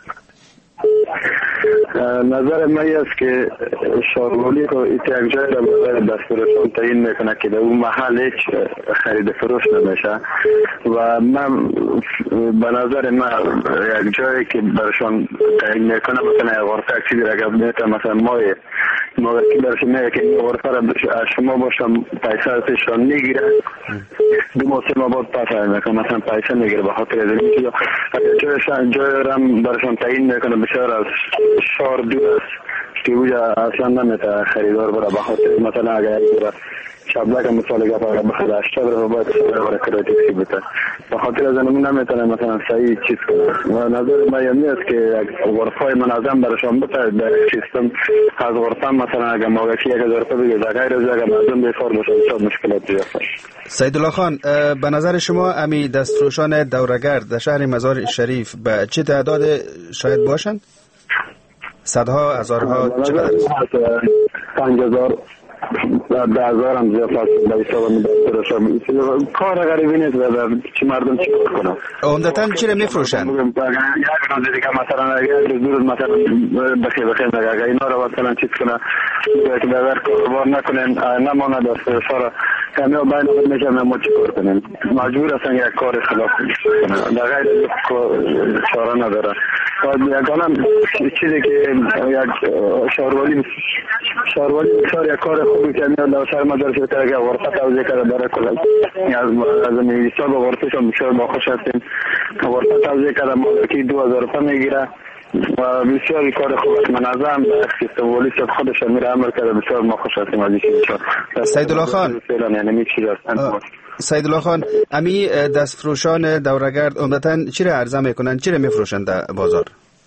نظر من است که ښاروالي کو یک جای را برای دستفروشان تعیین میکنه که در اون محل هیچ خرید فروش نمیشه و من به نظر من یک جایی که برشان تعیین میکنه مثلا غرفه چیزی را گفت میته مثلا ما که برشان میگه که این غرفه را شما باشم پیسه ازشان میگیره 2 ماه 3 ماه بعد پس میکنه مثلا پیسه میگیره به خاطر اینکه جای را برشان تعیین میکنه بسیار از شهر دور است که اونجا اصلا نمیته خریدار برای به خاطر مثلا اگر شابلک مسالگه فقط بخدا اشتر رو باید برکرات تکسیبته بخاطر از نمون نمیتونه مثلا صحیح چیز کنه و نظر ما یمی است که غرفای منظم برشان بده در سیستم از غرفه مثلا اگر موقعی 1000 تا بگه در غیر از اگر مردم بیکار باشن شاید مشکلات زیاد باشه. سیدالله خان، به نظر شما امی دستفروشان دورگرد در شهر مزار شریف به چه تعداد شاید باشند؟ صدها، هزارها، چقدر؟ 5000 10,000 هم زیاد است به حساب می‌دارم. کار غریبی نیست چی مردم چی کنن. عمدتاً چی رو می‌فروشن؟ یک روز دیگه مثلا اگر دور مثلا بخیر اگر اینا رو مثلا چیز کنه که باور کار نکنن نماند از فشار کامیاب بین میشن ما چی کار کنیم مجبور هستن یک کار خلاف کنن در غیر چاره نداره. یگانه چیزی که یک شهرولی یک کار خوبی که میاد در شهر مدار شده که غرفه توزیع کرده برای کل از حساب غرفه شما بسیار با خوش هستیم. غرفه توزیع کرده مالکی 2000 روپیه میگیره و بسیار کار خوب منظم سیستم ولی خودش میره عمل کرده بسیار ما خوش هستیم از این. سیدالله خان، سیدالله خان، امی دستفروشان دورگرد عمدتاً چی را عرضه میکنن، چی را میفروشن در بازار؟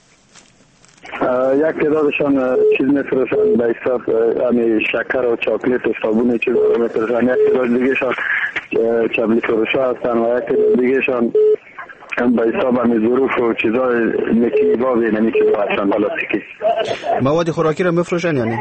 یک تعدادشان چیز میفروشن به حساب همین شکر و چاکلیت و صابون چیز میفروشن. یک تعداد دیگهشان چبلی فروشا هستن و یک تعداد دیگهشان به حساب همین ظروف و چیزای نکی بابی نمی چیزا هستن پلاستیکی. مواد خوراکی را میفروشن یعنی؟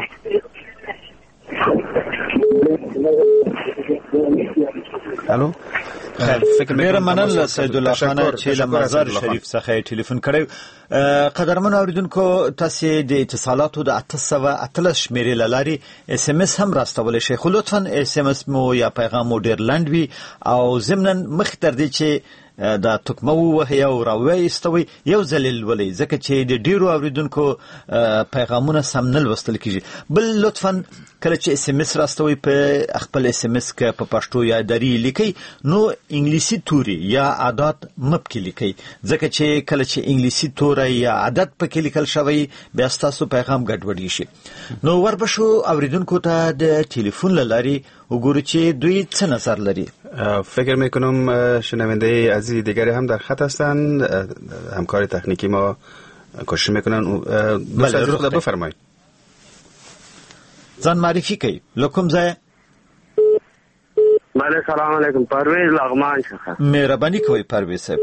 الو ډیر مننه سیدالله خان چې له مزار شریف څخه ټلیفون کړی. قدرمن اوریدونکو تاسو د اتصالاتو د 813 شمیرې لاري اس ام اس هم راستول شي. خو لطفا اس ام اس مو یا پیغام مو ډیر لنډ وي او ضمناً مخ تر دې چې دا تکمه وهي او راوي استوي یو ځل ولې ځکه چې د ډیرو اوریدونکو پیغامونه سم نه لوستل کیږي. بل لطفا کله چې اس ام اس راستوي په خپل اس ام اس کې په پښتو یا دری لیکي نو انګلیسي توري یا عادت مپکې لیکي ځکه چې کله چې انګلیسي توري یا عادت پکې لیکل شوی بیا تاسو پیغام ګډوډي شي. نو وربشو اوریدونکو ته د ټلیفون لاري وګورئ چې دوی څه نظر لري. فکر میکنم شنونده عزیز دیگری هم در خط هستند. همکار تکنیکی ما کوشش میکنن. بله رو بفرمایید. ځان معرفي کوي لکم ځای. بله سلام علیکم پرویز لغمان څخه. مهرباني کوي پرویز صاحب.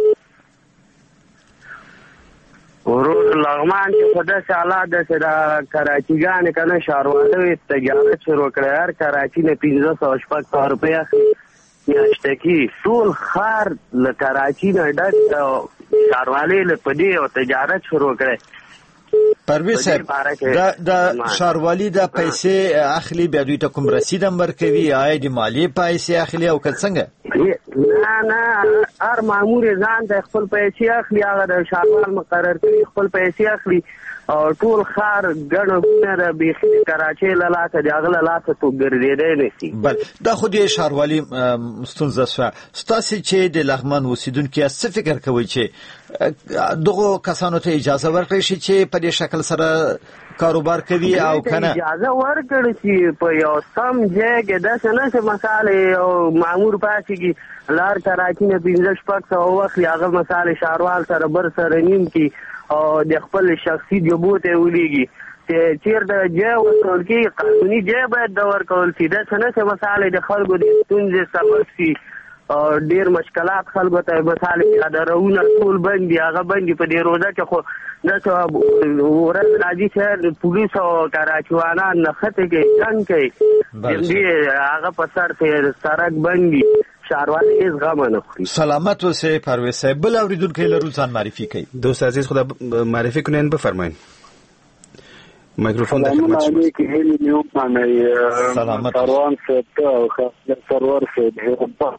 ورور لغمان چې په داسې حالات داسې د کراچیګانې که نه ښاروالۍ تجارت شروع کړی هر کراچي نه 1500 روپۍ اخلي میاشتکي ټول ښار له کراچي نه ډک ښاروالۍ له په دې او تجارت شروع کړی. پرویز صاحب دا ښاروالي د پیسې اخلي بیا دوی ته کوم رسید هم ورکوي آیا د مالیې پیسې اخلي او که څنګه؟ نه هر مامور ځان ته خپل پیسې اخلي هغه د ښاروال مقرر کړي خپل پیسې اخلي او ټول ښار ګڼه ګوڼه د بیخي کراچۍ له لاسه د هغه له لاسه تو ګرځېدی نه شي. بل دا خو د ښاروالي ستونزه شوه. ستاسې چې د لغمان اوسېدونکي یاست څه فکر کوئ چې دغو کسانو ته اجازه ورکړی شي چې په دې شکل سره کاروبار کوي او کنه اجازه ورکړي چې په یو سم ځای کې داسې نه چې مثال او مامور پاتېږي لار کراچي نه 1500 واخلي هغه مثال ښاروال سره بر سره نیم کې او د خپل شخصي جوبو ته ولېږي چې چیرته جای ورکول کېږي قانوني جای باید د ورکول شي داسې نه چې مثال د خلکو د ستونزې سبب شي او ډېر مشکلات خلکو ته مثال ادارهونه ټول بند دي هغه بند دي په دې روزه کې خو داسې ورځ راځي چې پولیس او کراچیوانان نښتې کوي جنګ کوي هغه په سر سړک بند دي ښاروالۍ هېڅ غم نه خوري. سلامت اوسئ پرویز صاحب. بل اوریدونکی لرو ځان معرفي کوي. دوست عزیز خدا معرفی کنین بفرمایید. میکروفون در خدمت شماست. سلامت سروان صاحب سرور صاحب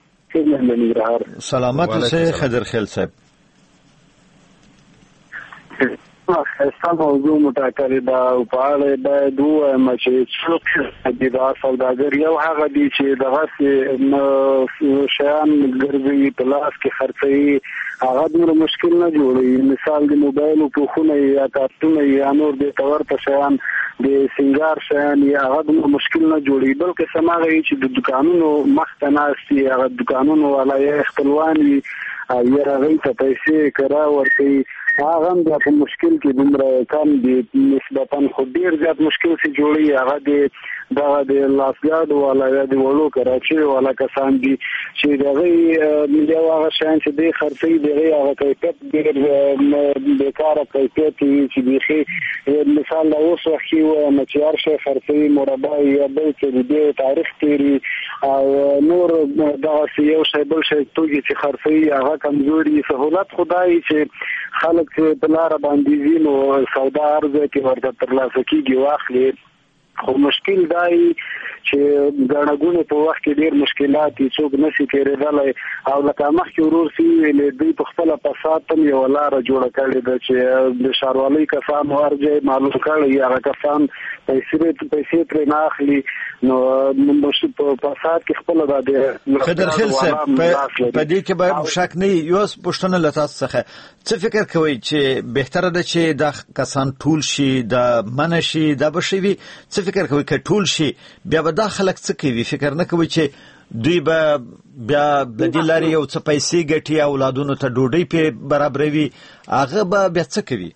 سلامت اوسئ خضر خیل صاحب. خاصه موضوع مټاکلې دا په اړه باید ووایم چې څوک د سوداګر یو هغه دي چې دغه شیان ګرځي په لاس کې خرڅوي هغه دومره مشکل نه جوړوي. مثال د موبایل پوښونه یا کارتونه یا نور د تور په شیان د سنگار شیان یا هغه دومره مشکل نه جوړوي، بلکې سماغه چې د دکانونو مخته ناستي هغه دکانونو والا یې خپلوان وي یا هغه ته پیسې کرا ورکوي، هغه هم په مشکل کې دومره کم دي نسبتا، خو ډیر زیات مشکل سي جوړي هغه د لاسګاډ والا یا د وړو کراچي والا کسان دي چې دغه یو هغه شان چې د خرڅي دغه هغه کیفیت ډیر بیکاره کیفیت چې بيخي مثال لا اوس وخت یو مچیار شي خرڅي مربع یا بل څه د تاریخ تیری او نور دغه یو شی بل شی توګي چې خرڅي هغه کمزوري سہولت خدای چې خلک په لار باندې وینو سودا ارزه کې ورته ترلاسه کیږي واخلي، خو مشکل دی چې غړغونه په وخت کې ډیر مشکلات څوک نشي کېدلای او لکه مخکې ورور سی ویلې دوی په خپل پساتم یو لار جوړ کړی د چې د شاروالۍ کسان ورځي معلوم کړي هغه کسان پیسې ترې نه اخلي، نو په پسات کې خپل د خضر خیل صاحب په دې کې به شک نه یو پښتنه لتاس څخه څه فکر کوي چې بهتره ده چې د کسان ټول شي د منشي د بشوي، څه فکر کوي چې ټول شي بیا به داخلك څه کوي؟ فکر نه کوي چې دوی به بیا د دې لارې یو څه پیسې ګټي اولادونو ته ډوډۍ په برابروي، هغه به بیا څه کوي؟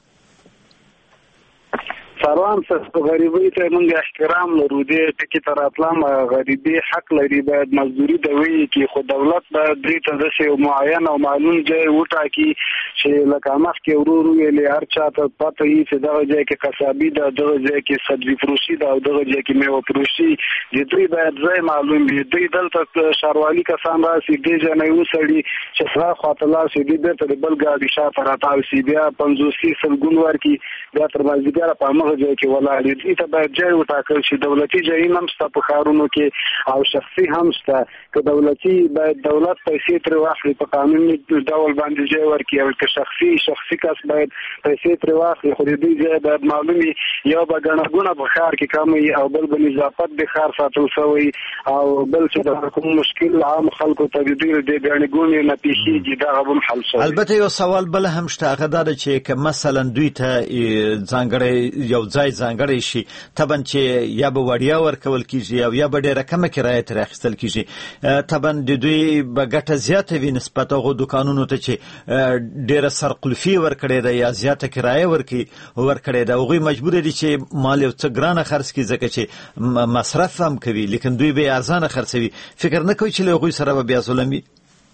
سلام څه غریبۍ ته موږ احترام لرو، دې ټکی تر اطلام غریبي حق لري، باید مزدوري دوی کې خو دولت باید دې ته د شی معین او معلوم ځای وټاکي چې لکه مخکې ورور ویلې هر چا ته پته یې چې دغه ځای کې قصابي ده، دغه ځای کې سبزي فروشي ده او دغه ځای کې میوه فروشي، د دوی باید ځای معلوم وي. دوی دلته ښاروالي کسان راسي دې ځای نه وسړي چې سره خواته لاړ شي دې بیرته د بل ګاډي شاته راتاو شي بیا 50 سلګون ورکي بیا تر مازدیګره په مغه ځای کې ولاړ دي. ته باید ځای وټاکل شي، دولتي ځای هم شته په ښارونو کې او شخصي هم شته، که دولتي باید دولت پیسې ترې واخلي په قانوني ډول باندې ځای ورکړي او که شخصي کس باید پیسې ترې واخلي، خو د دې ځای باید معلوم وي یو به ګڼه ګوڼه په ښار کې کم وي او بل به نظافت د ښار ساتل شوی او بل چې د کوم مشکل عام خلکو ته د دوی د ګڼې ګوڼې نه پیښیږي دغه به هم حل شوی. البته یو سوال بل هم شته، هغه دا ده چې که مثلا دوی ته ځانګړی یو ځای ځانګړی شي طبعا چې یا به وړیا ورکول کیږي او یا به ډېره کمه کرایه ترې اخیستل کیږي، طبعا د دوی به ګټه زیاته وي نسبت هغو دوکانونو ته چې ډېره سرقلفي ورکړې ده یا زیاته کرایه ورکړې ده، هغوی مجبور دي چې مال یو څه ګرانه خرڅ کړي ځکه چې مصرف هم کوي، لیکن دوی به ارزانه خرڅوي. فکر نه کوي چې له هغوی سره به بیا ظلم وي؟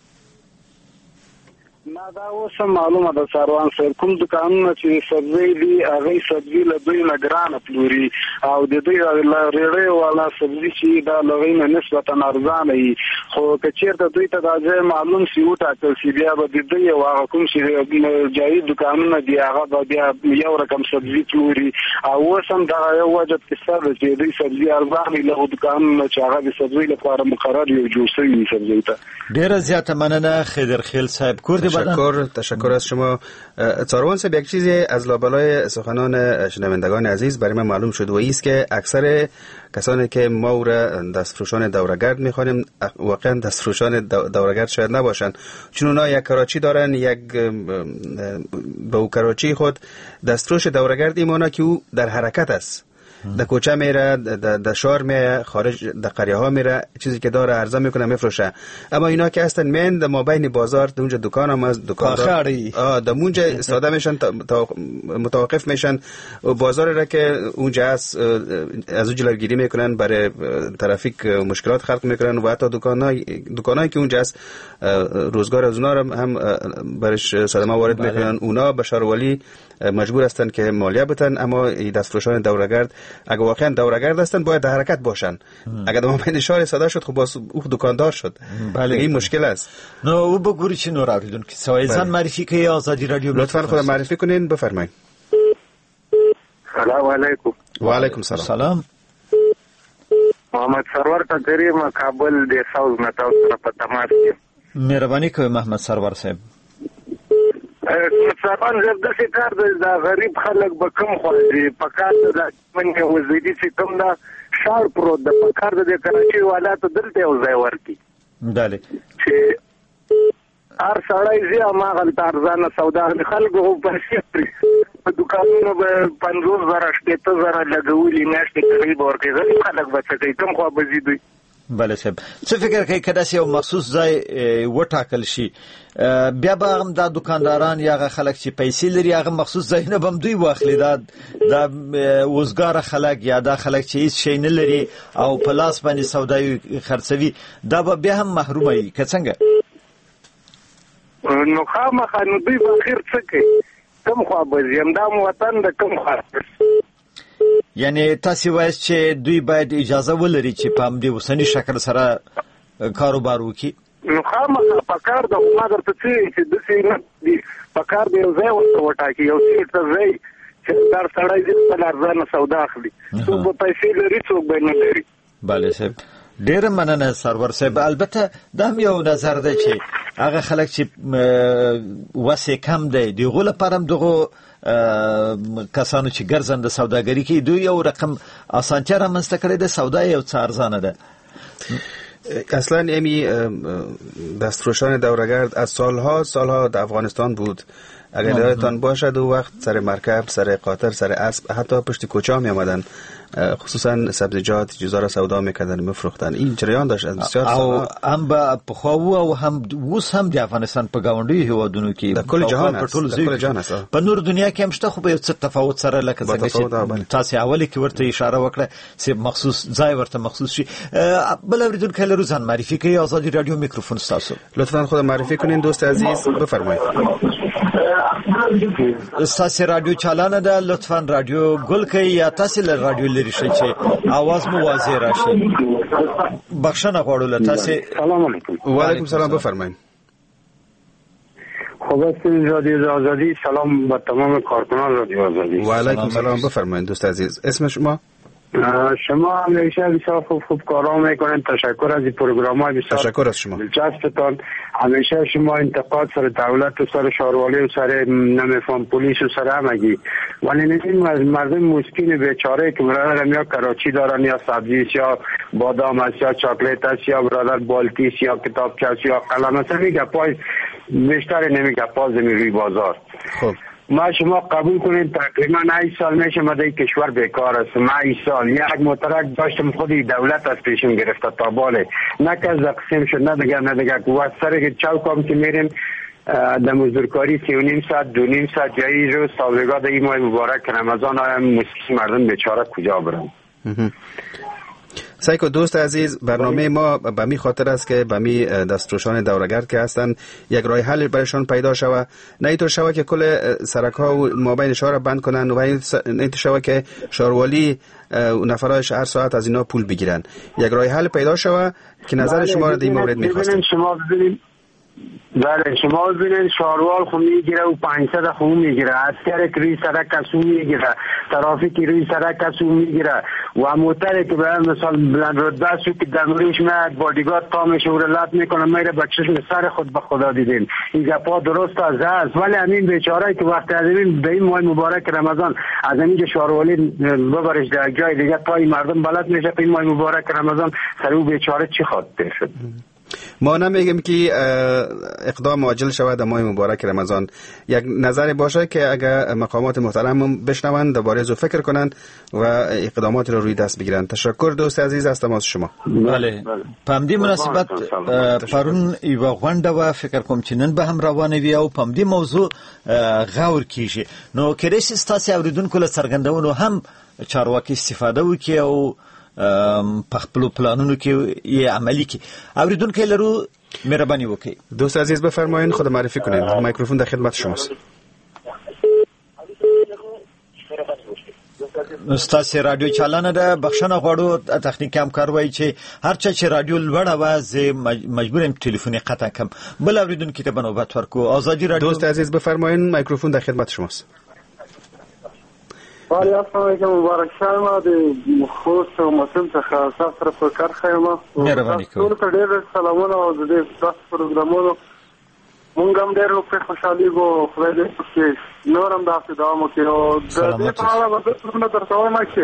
دا اوس معلومه ده ساروان صاحب، کوم دکانونه چې سبزی دي هغه سبزی له دوی نه ګرانه پلوري او د دوی ریړې والا سبزی چې دا لغوی نه نسبتا ارزانه وي، خو که چېرته دوی ته دا ځای معلوم شي وټاکل شي بیا به د دوی او هغه کوم چې جایز دکانونه دي هغه به بیا یو رقم سبزی پلوري او اوس هم دغه یو وجه کیسه ده چې دوی سبزی ارزانه وي له دکانونو چې هغه د سبزی لپاره مقرر یو جوړ شوی سبزی ته. ډېره زیاته مننه خضر خیل صاحب. تشکر از شما. ساروان صاحب، یک چیزی از لابلای سخنان شنوندگان عزیز برای من معلوم شد و ایست که اکثر کسانی که ما او را دستفروشان دورگرد می‌خوانیم واقعا دستفروشان دورگرد شاید نباشند، چون اونا یک کراچی دارن، یک به او کراچی خود دستفروش دورگرد ایمانا که او در حرکت است، در کوچه میره، در شهر میره، خارج در قریه ها میره، چیزی که داره عرضه میکنه میفروشه. اما اینا که هستن من در مابین بازار در اونجا دکان هم از دکاندار در اونجا ساده میشن متوقف میشن و بازار را که اونجا از اون جلوگیری میکنن، برای ترافیک مشکلات خلق میکنن و حتی دکانایی که اونجا است روزگار از اونا هم برش صدمه وارد میکنن. اونا به شهرولی مجبور هستن که مالیه بدن، اما دستفروشان دورگرد اگه واقعا دورگرد هستن باید در حرکت باشن. اگه در مابین شهر صدا شد خب باز او دکاندار شد. بله این مشکل است. نو او بگوری چی نور اوریدون که سایزان معرفی که آزادی رادیو لطفا خود معرفی کنین بفرمایید. سلام علیکم. و علیکم سلام. محمد سرور تقریم کابل د ساوز نتاو سره په تماس کې. مهرباني کوي محمد سرور صاحب. سبان زه داسې کار د غریب خلک به کم خوړي په کار د منګه وزیدي چې کوم دا شار پروت د په کار د کراچي والاتو دلته یو ځای ورکی بله چې هر سړی زی ما غلط ارزانه سودا خلکو په شپري په دکانونو به 50,000 شپږ لګولي میاشتې قریب ورکړي غریب خلک به څه کوي کوم خو به زیدوي بله صاحب څه فکر کوي کدا یو مخصوص ځای وټاکل شي بیا به هم دا دکانداران یا خلک چې پیسې لري هغه مخصوص ځای نه بم دوی واخلي دا وزګار خلک یا دا خلک چې هیڅ شي نه لري او په لاس باندې سوداوي خرڅوي دا به بیا هم محروم وي که څنګه نو خامخا نو دوی به خیر څه کوي کوم خوا به ځي همدا وطن د کوم خوا یعنی تاسو وایي چې دوی باید اجازه ولري چې په همدې اوسنی شکل سره کاروبار وکړي نو خامخا په کار د ما درته چې د سې نه دي په کار د یو ځای وټاکي یو څه ځای چې در سړی دې په ارزانه سودا اخلي څوک به پیسې لري څوک به نه لري بله صاحب ډېر مننه سرور صاحب البته دا هم یو نظر دی چې هغه خلک چې وسې کم دی دغه لپاره هم دغه کسانو چې ګرځند سوداګری کوي دوی یو رقم اسانتیا رامنځته کړی د سودا یو څه ارزانه ده اصلا امی دستفروشان دورگرد از سالها در افغانستان بود اگر یادتان باشد او وقت سر مرکب سر قاطر سر اسب حتی پشت کوچه می آمدن خصوصا سبزیجات چیزا را سودا میکردن میفروختن این جریان داشت از بسیار سالها هم به پخوا او هم وس هم د افغانستان په گاونډي هیوادونو کې د کل جهان است په نور دنیا کې هم شته خو به څه تفاوت سره لکه څنګه چې تاسو اول کې ورته اشاره وکړه چې مخصوص ځای ورته مخصوص شي بل اوریدونکو له روزان معرفي کوي آزادی رادیو میکروفون تاسو لطفا خود معرفی کنین دوست عزیز بفرمایید تاسو رادیو چالانه ده لطفا رادیو گل کوي یا تاسو له رادیو لري شي چې आवाज مو واضح راشي بخښنه غواړو له تاسو سلام علیکم و علیکم سلام بفرمایید خب رادیو آزادی سلام به تمام کارکنان رادیو آزادی و علیکم سلام بفرمایید دوست عزیز اسم شما همیشه بسیار خوب کارا میکنید تشکر از این پروگرام های بسیار تشکر از شما دلچسبتان همیشه شما انتقاد سر دولت و سر شاروالی و سر نمیفهم پلیس و سر همگی ولی این مردم مسکین بیچاره که برادر یا کراچی دارن یا سبزی یا بادام است یا چاکلیت است یا برادر بالتیس یا کتابچه است یا قلم است میگه پای بیشتر نمیگه پاز روی بازار خب ما شما قبول کنید تقریبا 8 سال میشه ما در کشور بیکار است. ما 8 سال یک مترک داشتم خودی دولت از پیشم گرفته تا باله نه که از قسم شد نه دیگه و سر چوکام که میریم در مزدورکاری 3.5 ساعت 2.5 ساعت جایی روز سالگاه این ماه مبارک رمضان آیم مسکین مردم بیچاره کجا برن سایکو دوست عزیز برنامه ما به می خاطر است که به می دستفروشان دورگرد که هستند یک راه حل برایشان پیدا شود نه اینطور شود که کل سرک‌ها و مابین شهر بند کنن و نه اینطور شود که شهروالی نفرایش هر ساعت از اینا پول بگیرن یک راه حل پیدا شود که نظر شما را در این مورد می‌خواستم بله شما ببینید شاروال خو میگیره و 500 خو میگیره عسکر که روی سرک کسو میگیره ترافیک روی سرک کسو میگیره و موتر که به مثال بلند رتبه سو که در موریش میاد بادیگارد پامش ورلت میکنه میره بچه‌ش سر خود به خدا دیدین این گپا درست از است ولی همین بیچاره که وقتی از این به این ماه مبارک رمضان از اینجا شاروالی ببرش در جای دیگه پای مردم بلد میشه این ماه مبارک رمضان سر او بیچاره چی خاطر شد ما نمیگیم که اقدام عاجل شود در ماه مبارک رمضان یک نظر باشه که اگر مقامات محترم بشنوند درباره از فکر کنند و اقدامات رو روی دست بگیرند تشکر دوست عزیز از تماس شما بله په همدې مناسبت پرون یو غونډه و فکر کوم چې نن به هم روانه وي او په همدې موضوع غور کیږي نو کله چې تاسو اوریدونکو له څرګندونو هم چارواکي استفاده وکړي او په خپل پلانونو کې یې عملی کړي اوریدونکو لرو مهرباني وکړئ دوست عزیز بفرمایید خود معرفی کنید میکروفون در خدمت شماست استاد رادیو چالانه ده بخښنه غواړو تخنیکی همکار وایي چې هر چا چې رادیو لوړ आवाज مجبور ام تلیفونی قطع کم بل اوریدونکو ته بنوبت ورکو آزادی رادیو دوست عزیز بفرمایید میکروفون در خدمت شماست وعليكم السلام عليكم مبارك شايما دي خوست ومسلم څخه سفر په کار خیمه مهرباني کوم ټول ډېر سلامونه او د دې تاسو پروګرامونو مونږ هم ډېر په خوشحالېږو خدای دې چې نور هم داسې دوام وکړي او د دې په اړه به زه څه درته وایم چې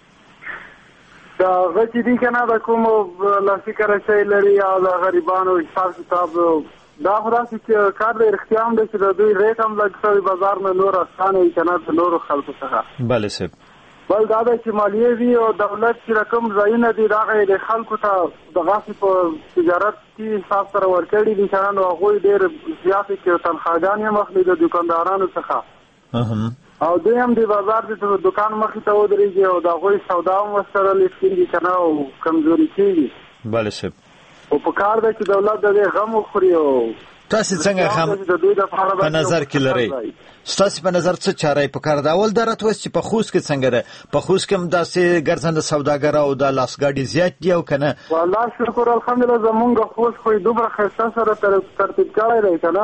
دا هغه چې دي که نه د کومو لاسي کرشۍ لري او د غریبانو حساب کتاب دا خو داسې چې کار دی رښتیا هم دی چې د دوی ریټ هم لږ شوی بازار نه نور اسانه وي که نه د نورو خلکو څخه بله صاحب بل دا دی چې مالیې وي او دولت چې رقم ځایونه دي دغه یې د خلکو ته دغسې په تجارت کې حساب سره ورکړي دي که نه نو هغوی ډېر زیاتې کې تنخواګانې هم اخلي د دوکاندارانو څخه او دوی هم د بازار د دوکان مخې ته ودرېږي او د هغوی سودا هم ورسره لیک کېږي که نه او کمزوري کېږي بله صاحب او په کار دی چې دولت د دې غم وخوري او تاسې څنګه غم په نظر کې لرئ ستاسې په نظر څه چاره یې په کار ده اول دا راته وایاست چې په خوست کې څنګه ده په خوست کې هم داسې ګرځنده سوداګر او د لاس ګاډي زیات دي او که نه والله شکر الحمدلله زمونږ خوست خو یې دومره ښایسته سره ترتیب کړی دی که نه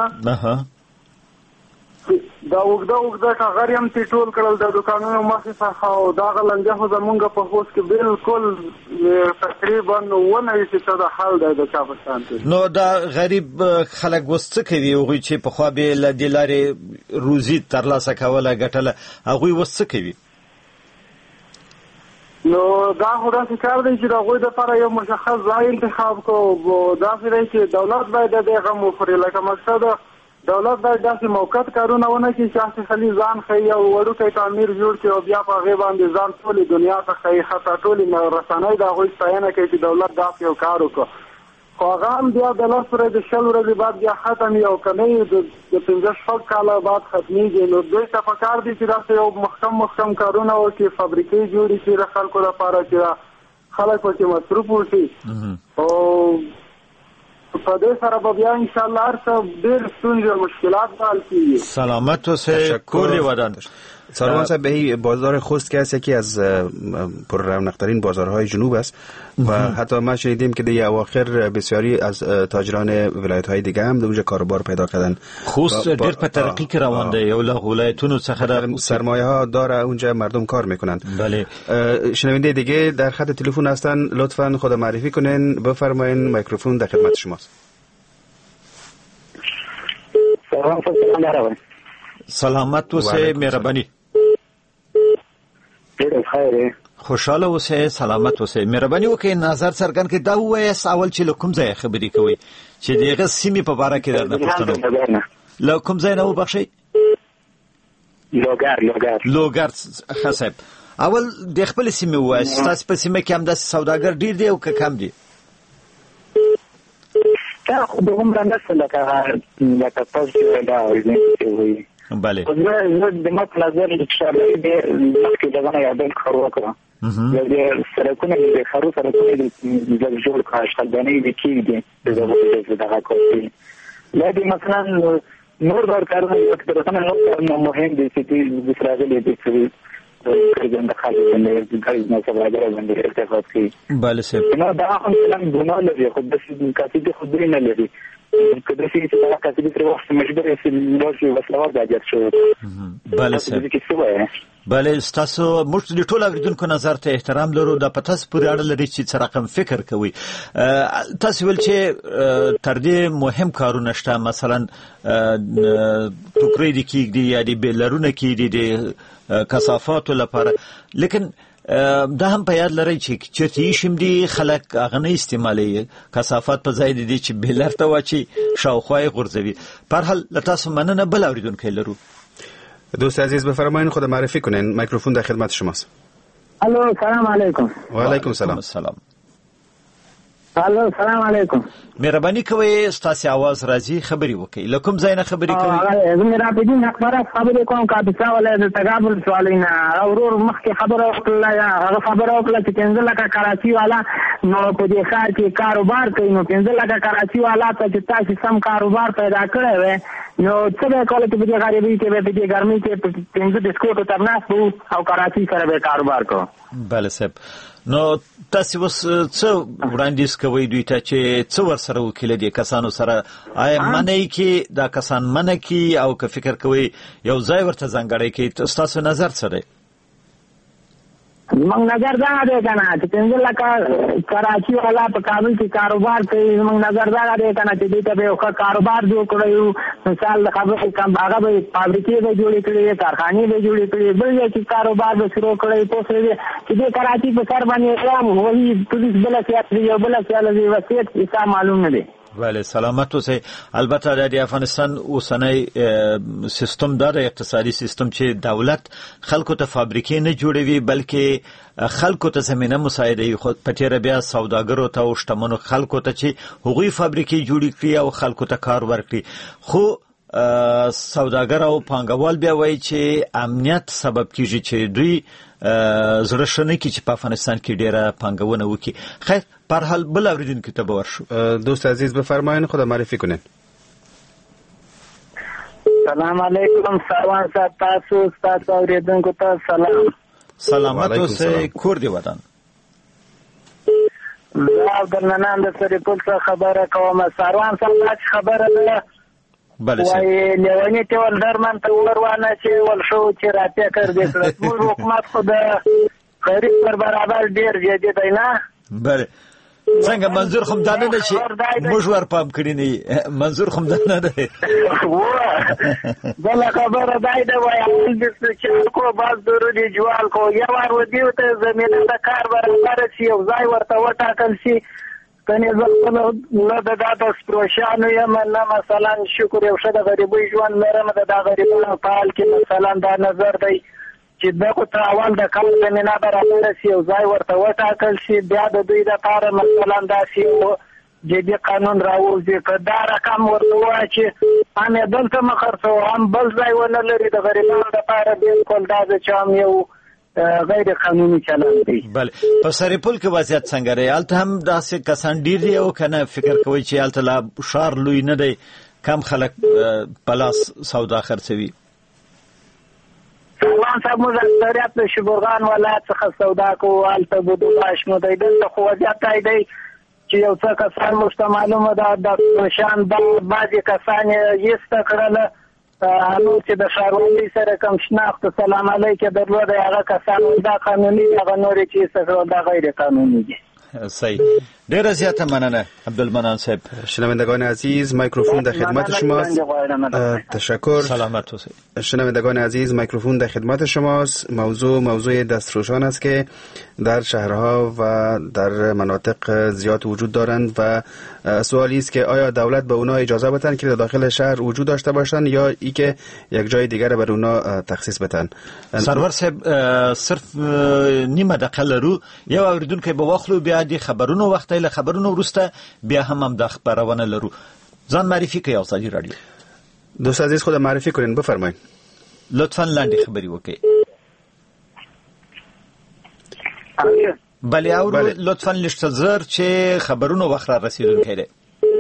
دا اوږده کاغر هم ترې ټول کړل د دوکانونو مخې څخه او دغه لنګه خو زمونږ په خوست کې بالکل تقریبا 90% د حال دی د چا په شان کې نو دا غریب خلک اوس څه کوي هغوی چې پخوا به له دې لارې روزي ترلاسه کوله ګټله هغوی اوس څه کوي نو دا خو داسې کار دی چې د هغوی دپاره یو مشخص ځای انتخاب کړو داسې دی چې دولت باید د دې غم وخوري لکه مقصد دولت باید داسې موقت کارونه ونه کړي چې هسې خالي ځان ښیي او وړوکی تعمیر جوړ کړي او بیا په هغې باندې ځان ټولې دنیا ته ښیي حتی ټولې رسنۍ د هغوی ستاینه کوي چې دولت داسې یو کار وکړو خو هغه هم بیا د 10 ورځې 20 ورځې بعد بیا ختم وي او که نه وي د 15-16 کاله بعد ختمېږي نو دوی ته په کار دي چې داسې یو محکم کارونه وکړي فابریکې جوړې کړي د خلکو لپاره چې خلک پکې مصروف وشي او په دې سره به بیا انشاءالله هر څه ډېر ستونزې و مشکلات به حل کېږي سلامت اوسئ کور دې ودان سروان صاحب به بازار خوست که یکی از پر رونق‌ترین بازارهای جنوب است و حتی ما شنیدیم که در اواخر بسیاری از تاجران ولایت‌های دیگه هم در اونجا کاروبار پیدا کردن خوست ډېر په ترقی کې روان دی یو له ولایتونو څخه سرمایه‌ها داره اونجا مردم کار میکنند بله شنونده دیگه در خط تلفن هستن لطفاً خود معرفی کنین بفرمایین میکروفون در خدمت شماست سلامت اوسئ مهرباني خوشاله اوسئ سلامت اوسئ مهرباني وکړئ نظر څرګند کړئ دا ووایاست اول چې له کوم ځایه خبرې کوئ چې دغه سیمې په باره کې درنه پوښتنه له کوم ځای نه وبخښئ لوګر ښه صاحب اول د خپلې سیمې ووایاست ستاسې په سیمه کې همداسې سوداګر ډېر دی او که کم دی دا خو دومره نشته لکه تاسو چې وایي بله زه د ما په نظر انشاءالله دې مخکې دغه نه یو بل کار وکړم د سړکونو د ښارو سړکونو د جوړ کړه اشغالدانۍ د کېږدي دغه کار کوي دا د مثلا نور ډول کارونه نو مهم دي چې د راغلي دي چې ګرځنده خلک باندې ګرځنده سوداګر باندې ارتباط کوي بله صاحب نو دا هم ګناه لري خو داسې کافي خبرې نه لري کله چې دا کاتبي تر وخت مجبور یې لوړ وسلوار د اجازه شو بله صاحب بله تاسو موږ د ټول اوریدونکو نظر ته احترام لرو د پتاس پورې اړه لري چې څه رقم فکر کوي تاسو ول چې تر دې مهم کارونه شته مثلا ټوکرې د کېږدي یا د بیلرونه کېږدي د کثافاتو لپاره لیکن دا هم په یاد لرئ چې چېرته ایښیم دي خلک هغه نه استعمالوي کثافات په ځای دي چې بیلر ته واچي شاوخوا یې غورځوي په هر حال له تاسو مننه بل اورېدونکی لرو دوست عزیز بفرمایین خود معرفی کنین میکروفون در خدمت شماست الو سلام علیکم و علیکم سلام الو سلام علیکم مهرباني کوئ ستاسو आवाज راځي خبري وکړئ لکم زاینه خبري کوئ زميرا بدین اخبارات خبرې کوم کاپیسا ولې د تقابل سوالینه اورور مخکې خبره وکړه یا هغه خبره وکړه چې 15 لکه کراچي والا نو په دې ښار کې کاروبار کوي نو 15 لکه کراچي والا ته چې تاسو سم کاروبار پیدا کړی وي نو څه به کول چې په دې غریبۍ کې په دې ګرمۍ کې 15 بسکوټ ترناستو او کراچي سره به کاروبار کو بله صاحب نو تاسو وس څه وړاندیز کوي دوی ته چې څه ورسره وکړي دي کسانو سره آیا منې کې دا کسان منې کې او که فکر کوي یو ځای ورته ځانګړی کې تاسو نظر څه دی موږ نظر دا دی کنه چې څنګه لکه کراچي والا په کابل کې کاروبار کوي موږ نظر دا دی کنه چې دې ته به یو کاروبار جوړ کړو مثال خبره کم هغه به فابریکې به جوړې کړې کارخانې به جوړې کړې بل یو چې کاروبار به شروع کړی په سره چې دې کراچي په سر باندې اعلان وایي پولیس بل څه یو بل څه لږه وصیت حساب معلوم نه دی. بله سلامت اوسئ. البته د افغانستان اوسنی سیستم دا د اقتصادي سیستم چې دولت خلکو ته فابریکې نه جوړوي بلکې خلکو ته زمينه مساعده خو پټیره بیا سوداګرو ته او شتمنو خلکو ته چې هغوی فابریکې جوړې کړي او خلکو ته کار ورکړي خو سوداګر او پانګوال بیا وایي چې امنیت سبب کیږي چې دوی زړه شنه کی چې په افغانستان کې ډیره پانګونه وکړي. خیر پر حال بل اوریدونکو ته به ورشو. دوست عزیز بفرمایید خود معرفی کنین. سلام علیکم سروان صاحب تاسو اوریدونکو ته سلام. سلامت اوسئ. کور دی ودان. زه درننه د سریپل څخه خبره کوم. سروان صاحب خبره ده بله وای لیونی ته ول درمن ته ورونه چې ول شو چې راته کړ دې کړ موږ حکومت خو د خرید پر برابر ډیر زیات دی نه. بله څنګه منظور خمدانه ده چې موږ ور پام کړی نه منظور خمدانه ده بل خبره دای دا وای چې کو باز ضروري جوال کو یا ور ودیو ته زمينه د کار برابر شي او ځای ورته وټاکل شي کني زه نو د داتا سپروشانو یم نه مثلا شکر یو شته غریبي ژوند لرم د غریبانو په حال کې مثلا دا نظر دی چې دغه تعاون د کار زمينه برابر شي او ځای ورته وټاکل شي بیا د دوی د لپاره مثلا دا شی جدي قانون راوځي کدا رقم ورته چې هم دلته مخرڅو هم بل ځای ونه لري د غریبانو لپاره بالکل دا چې یو غیر قانوني چلن دی. بله په سریپل کې وضعیت څنګه دی؟ هلته هم داسې کسان ډیر دي او کنه فکر کوي چې هلته لا ښار لوی نه دی کم خلک په لاس سودا خرڅوي؟ سلمان صاحب موږ اکثریت د شبرغان ولایت څخه سودا کوو هلته بودوباش نو دی دلته خو وضعیت دی چې یو څه کسان موږ ته معلومه ده د شان بعضې کسان یې ایسته کړله انو چې د ښاروالۍ سره کوم شناخت سلام علیکم درلوده هغه کسانو دا قانوني هغه نورې چې ایسته دا غیر قانوني دي. صحیح. ډیره زیاته مننه عبدالمنان صاحب. شنوندگان عزیز میکروفون در خدمت شماست. تشکر. سلامت باشید. شنوندگان عزیز میکروفون در خدمت شماست. موضوع دستفروشان است که در شهرها و در مناطق زیاد وجود دارند و سوالی است که آیا دولت به اونا اجازه بدن که در داخل شهر وجود داشته باشند یا ای که یک جای دیگر بر اونا تخصیص بدن. سرور صاحب صرف نیمه دقیقه لرو یو اوریدونکو به واخلو بیا د خبرونو وخت له خبرونو وروسته بیا هم د خبرونه لرو. ځان معرفي کوي ازادي رادیو. دوست عزیز خود معرفی کنین بفرمایید. لطفاً لاندې خبري وکړئ. بله او لطفاً لشت زر چې خبرونو وخت را رسیدونکي دي.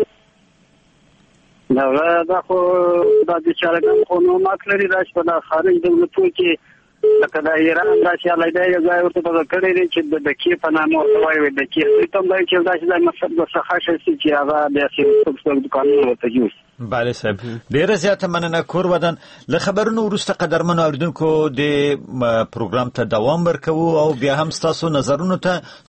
دا خو د چارګان قانونات لري راځي په خارج دولتونو کې لکه د ایران دا چې علیده یو ځای ورته په کړی دی چې د دکی په نامه وایي د کی ستم دی چې دا چې د مقصد د څخه شي چې هغه د سیاست قانون ورته جوړ. بله صاحب ډیره زیاته مننه کور ودان. له خبرونو وروسته قدرمنو اوریدونکو د پروګرام ته دوام ورکوو او بیا هم ستاسو نظرونو ته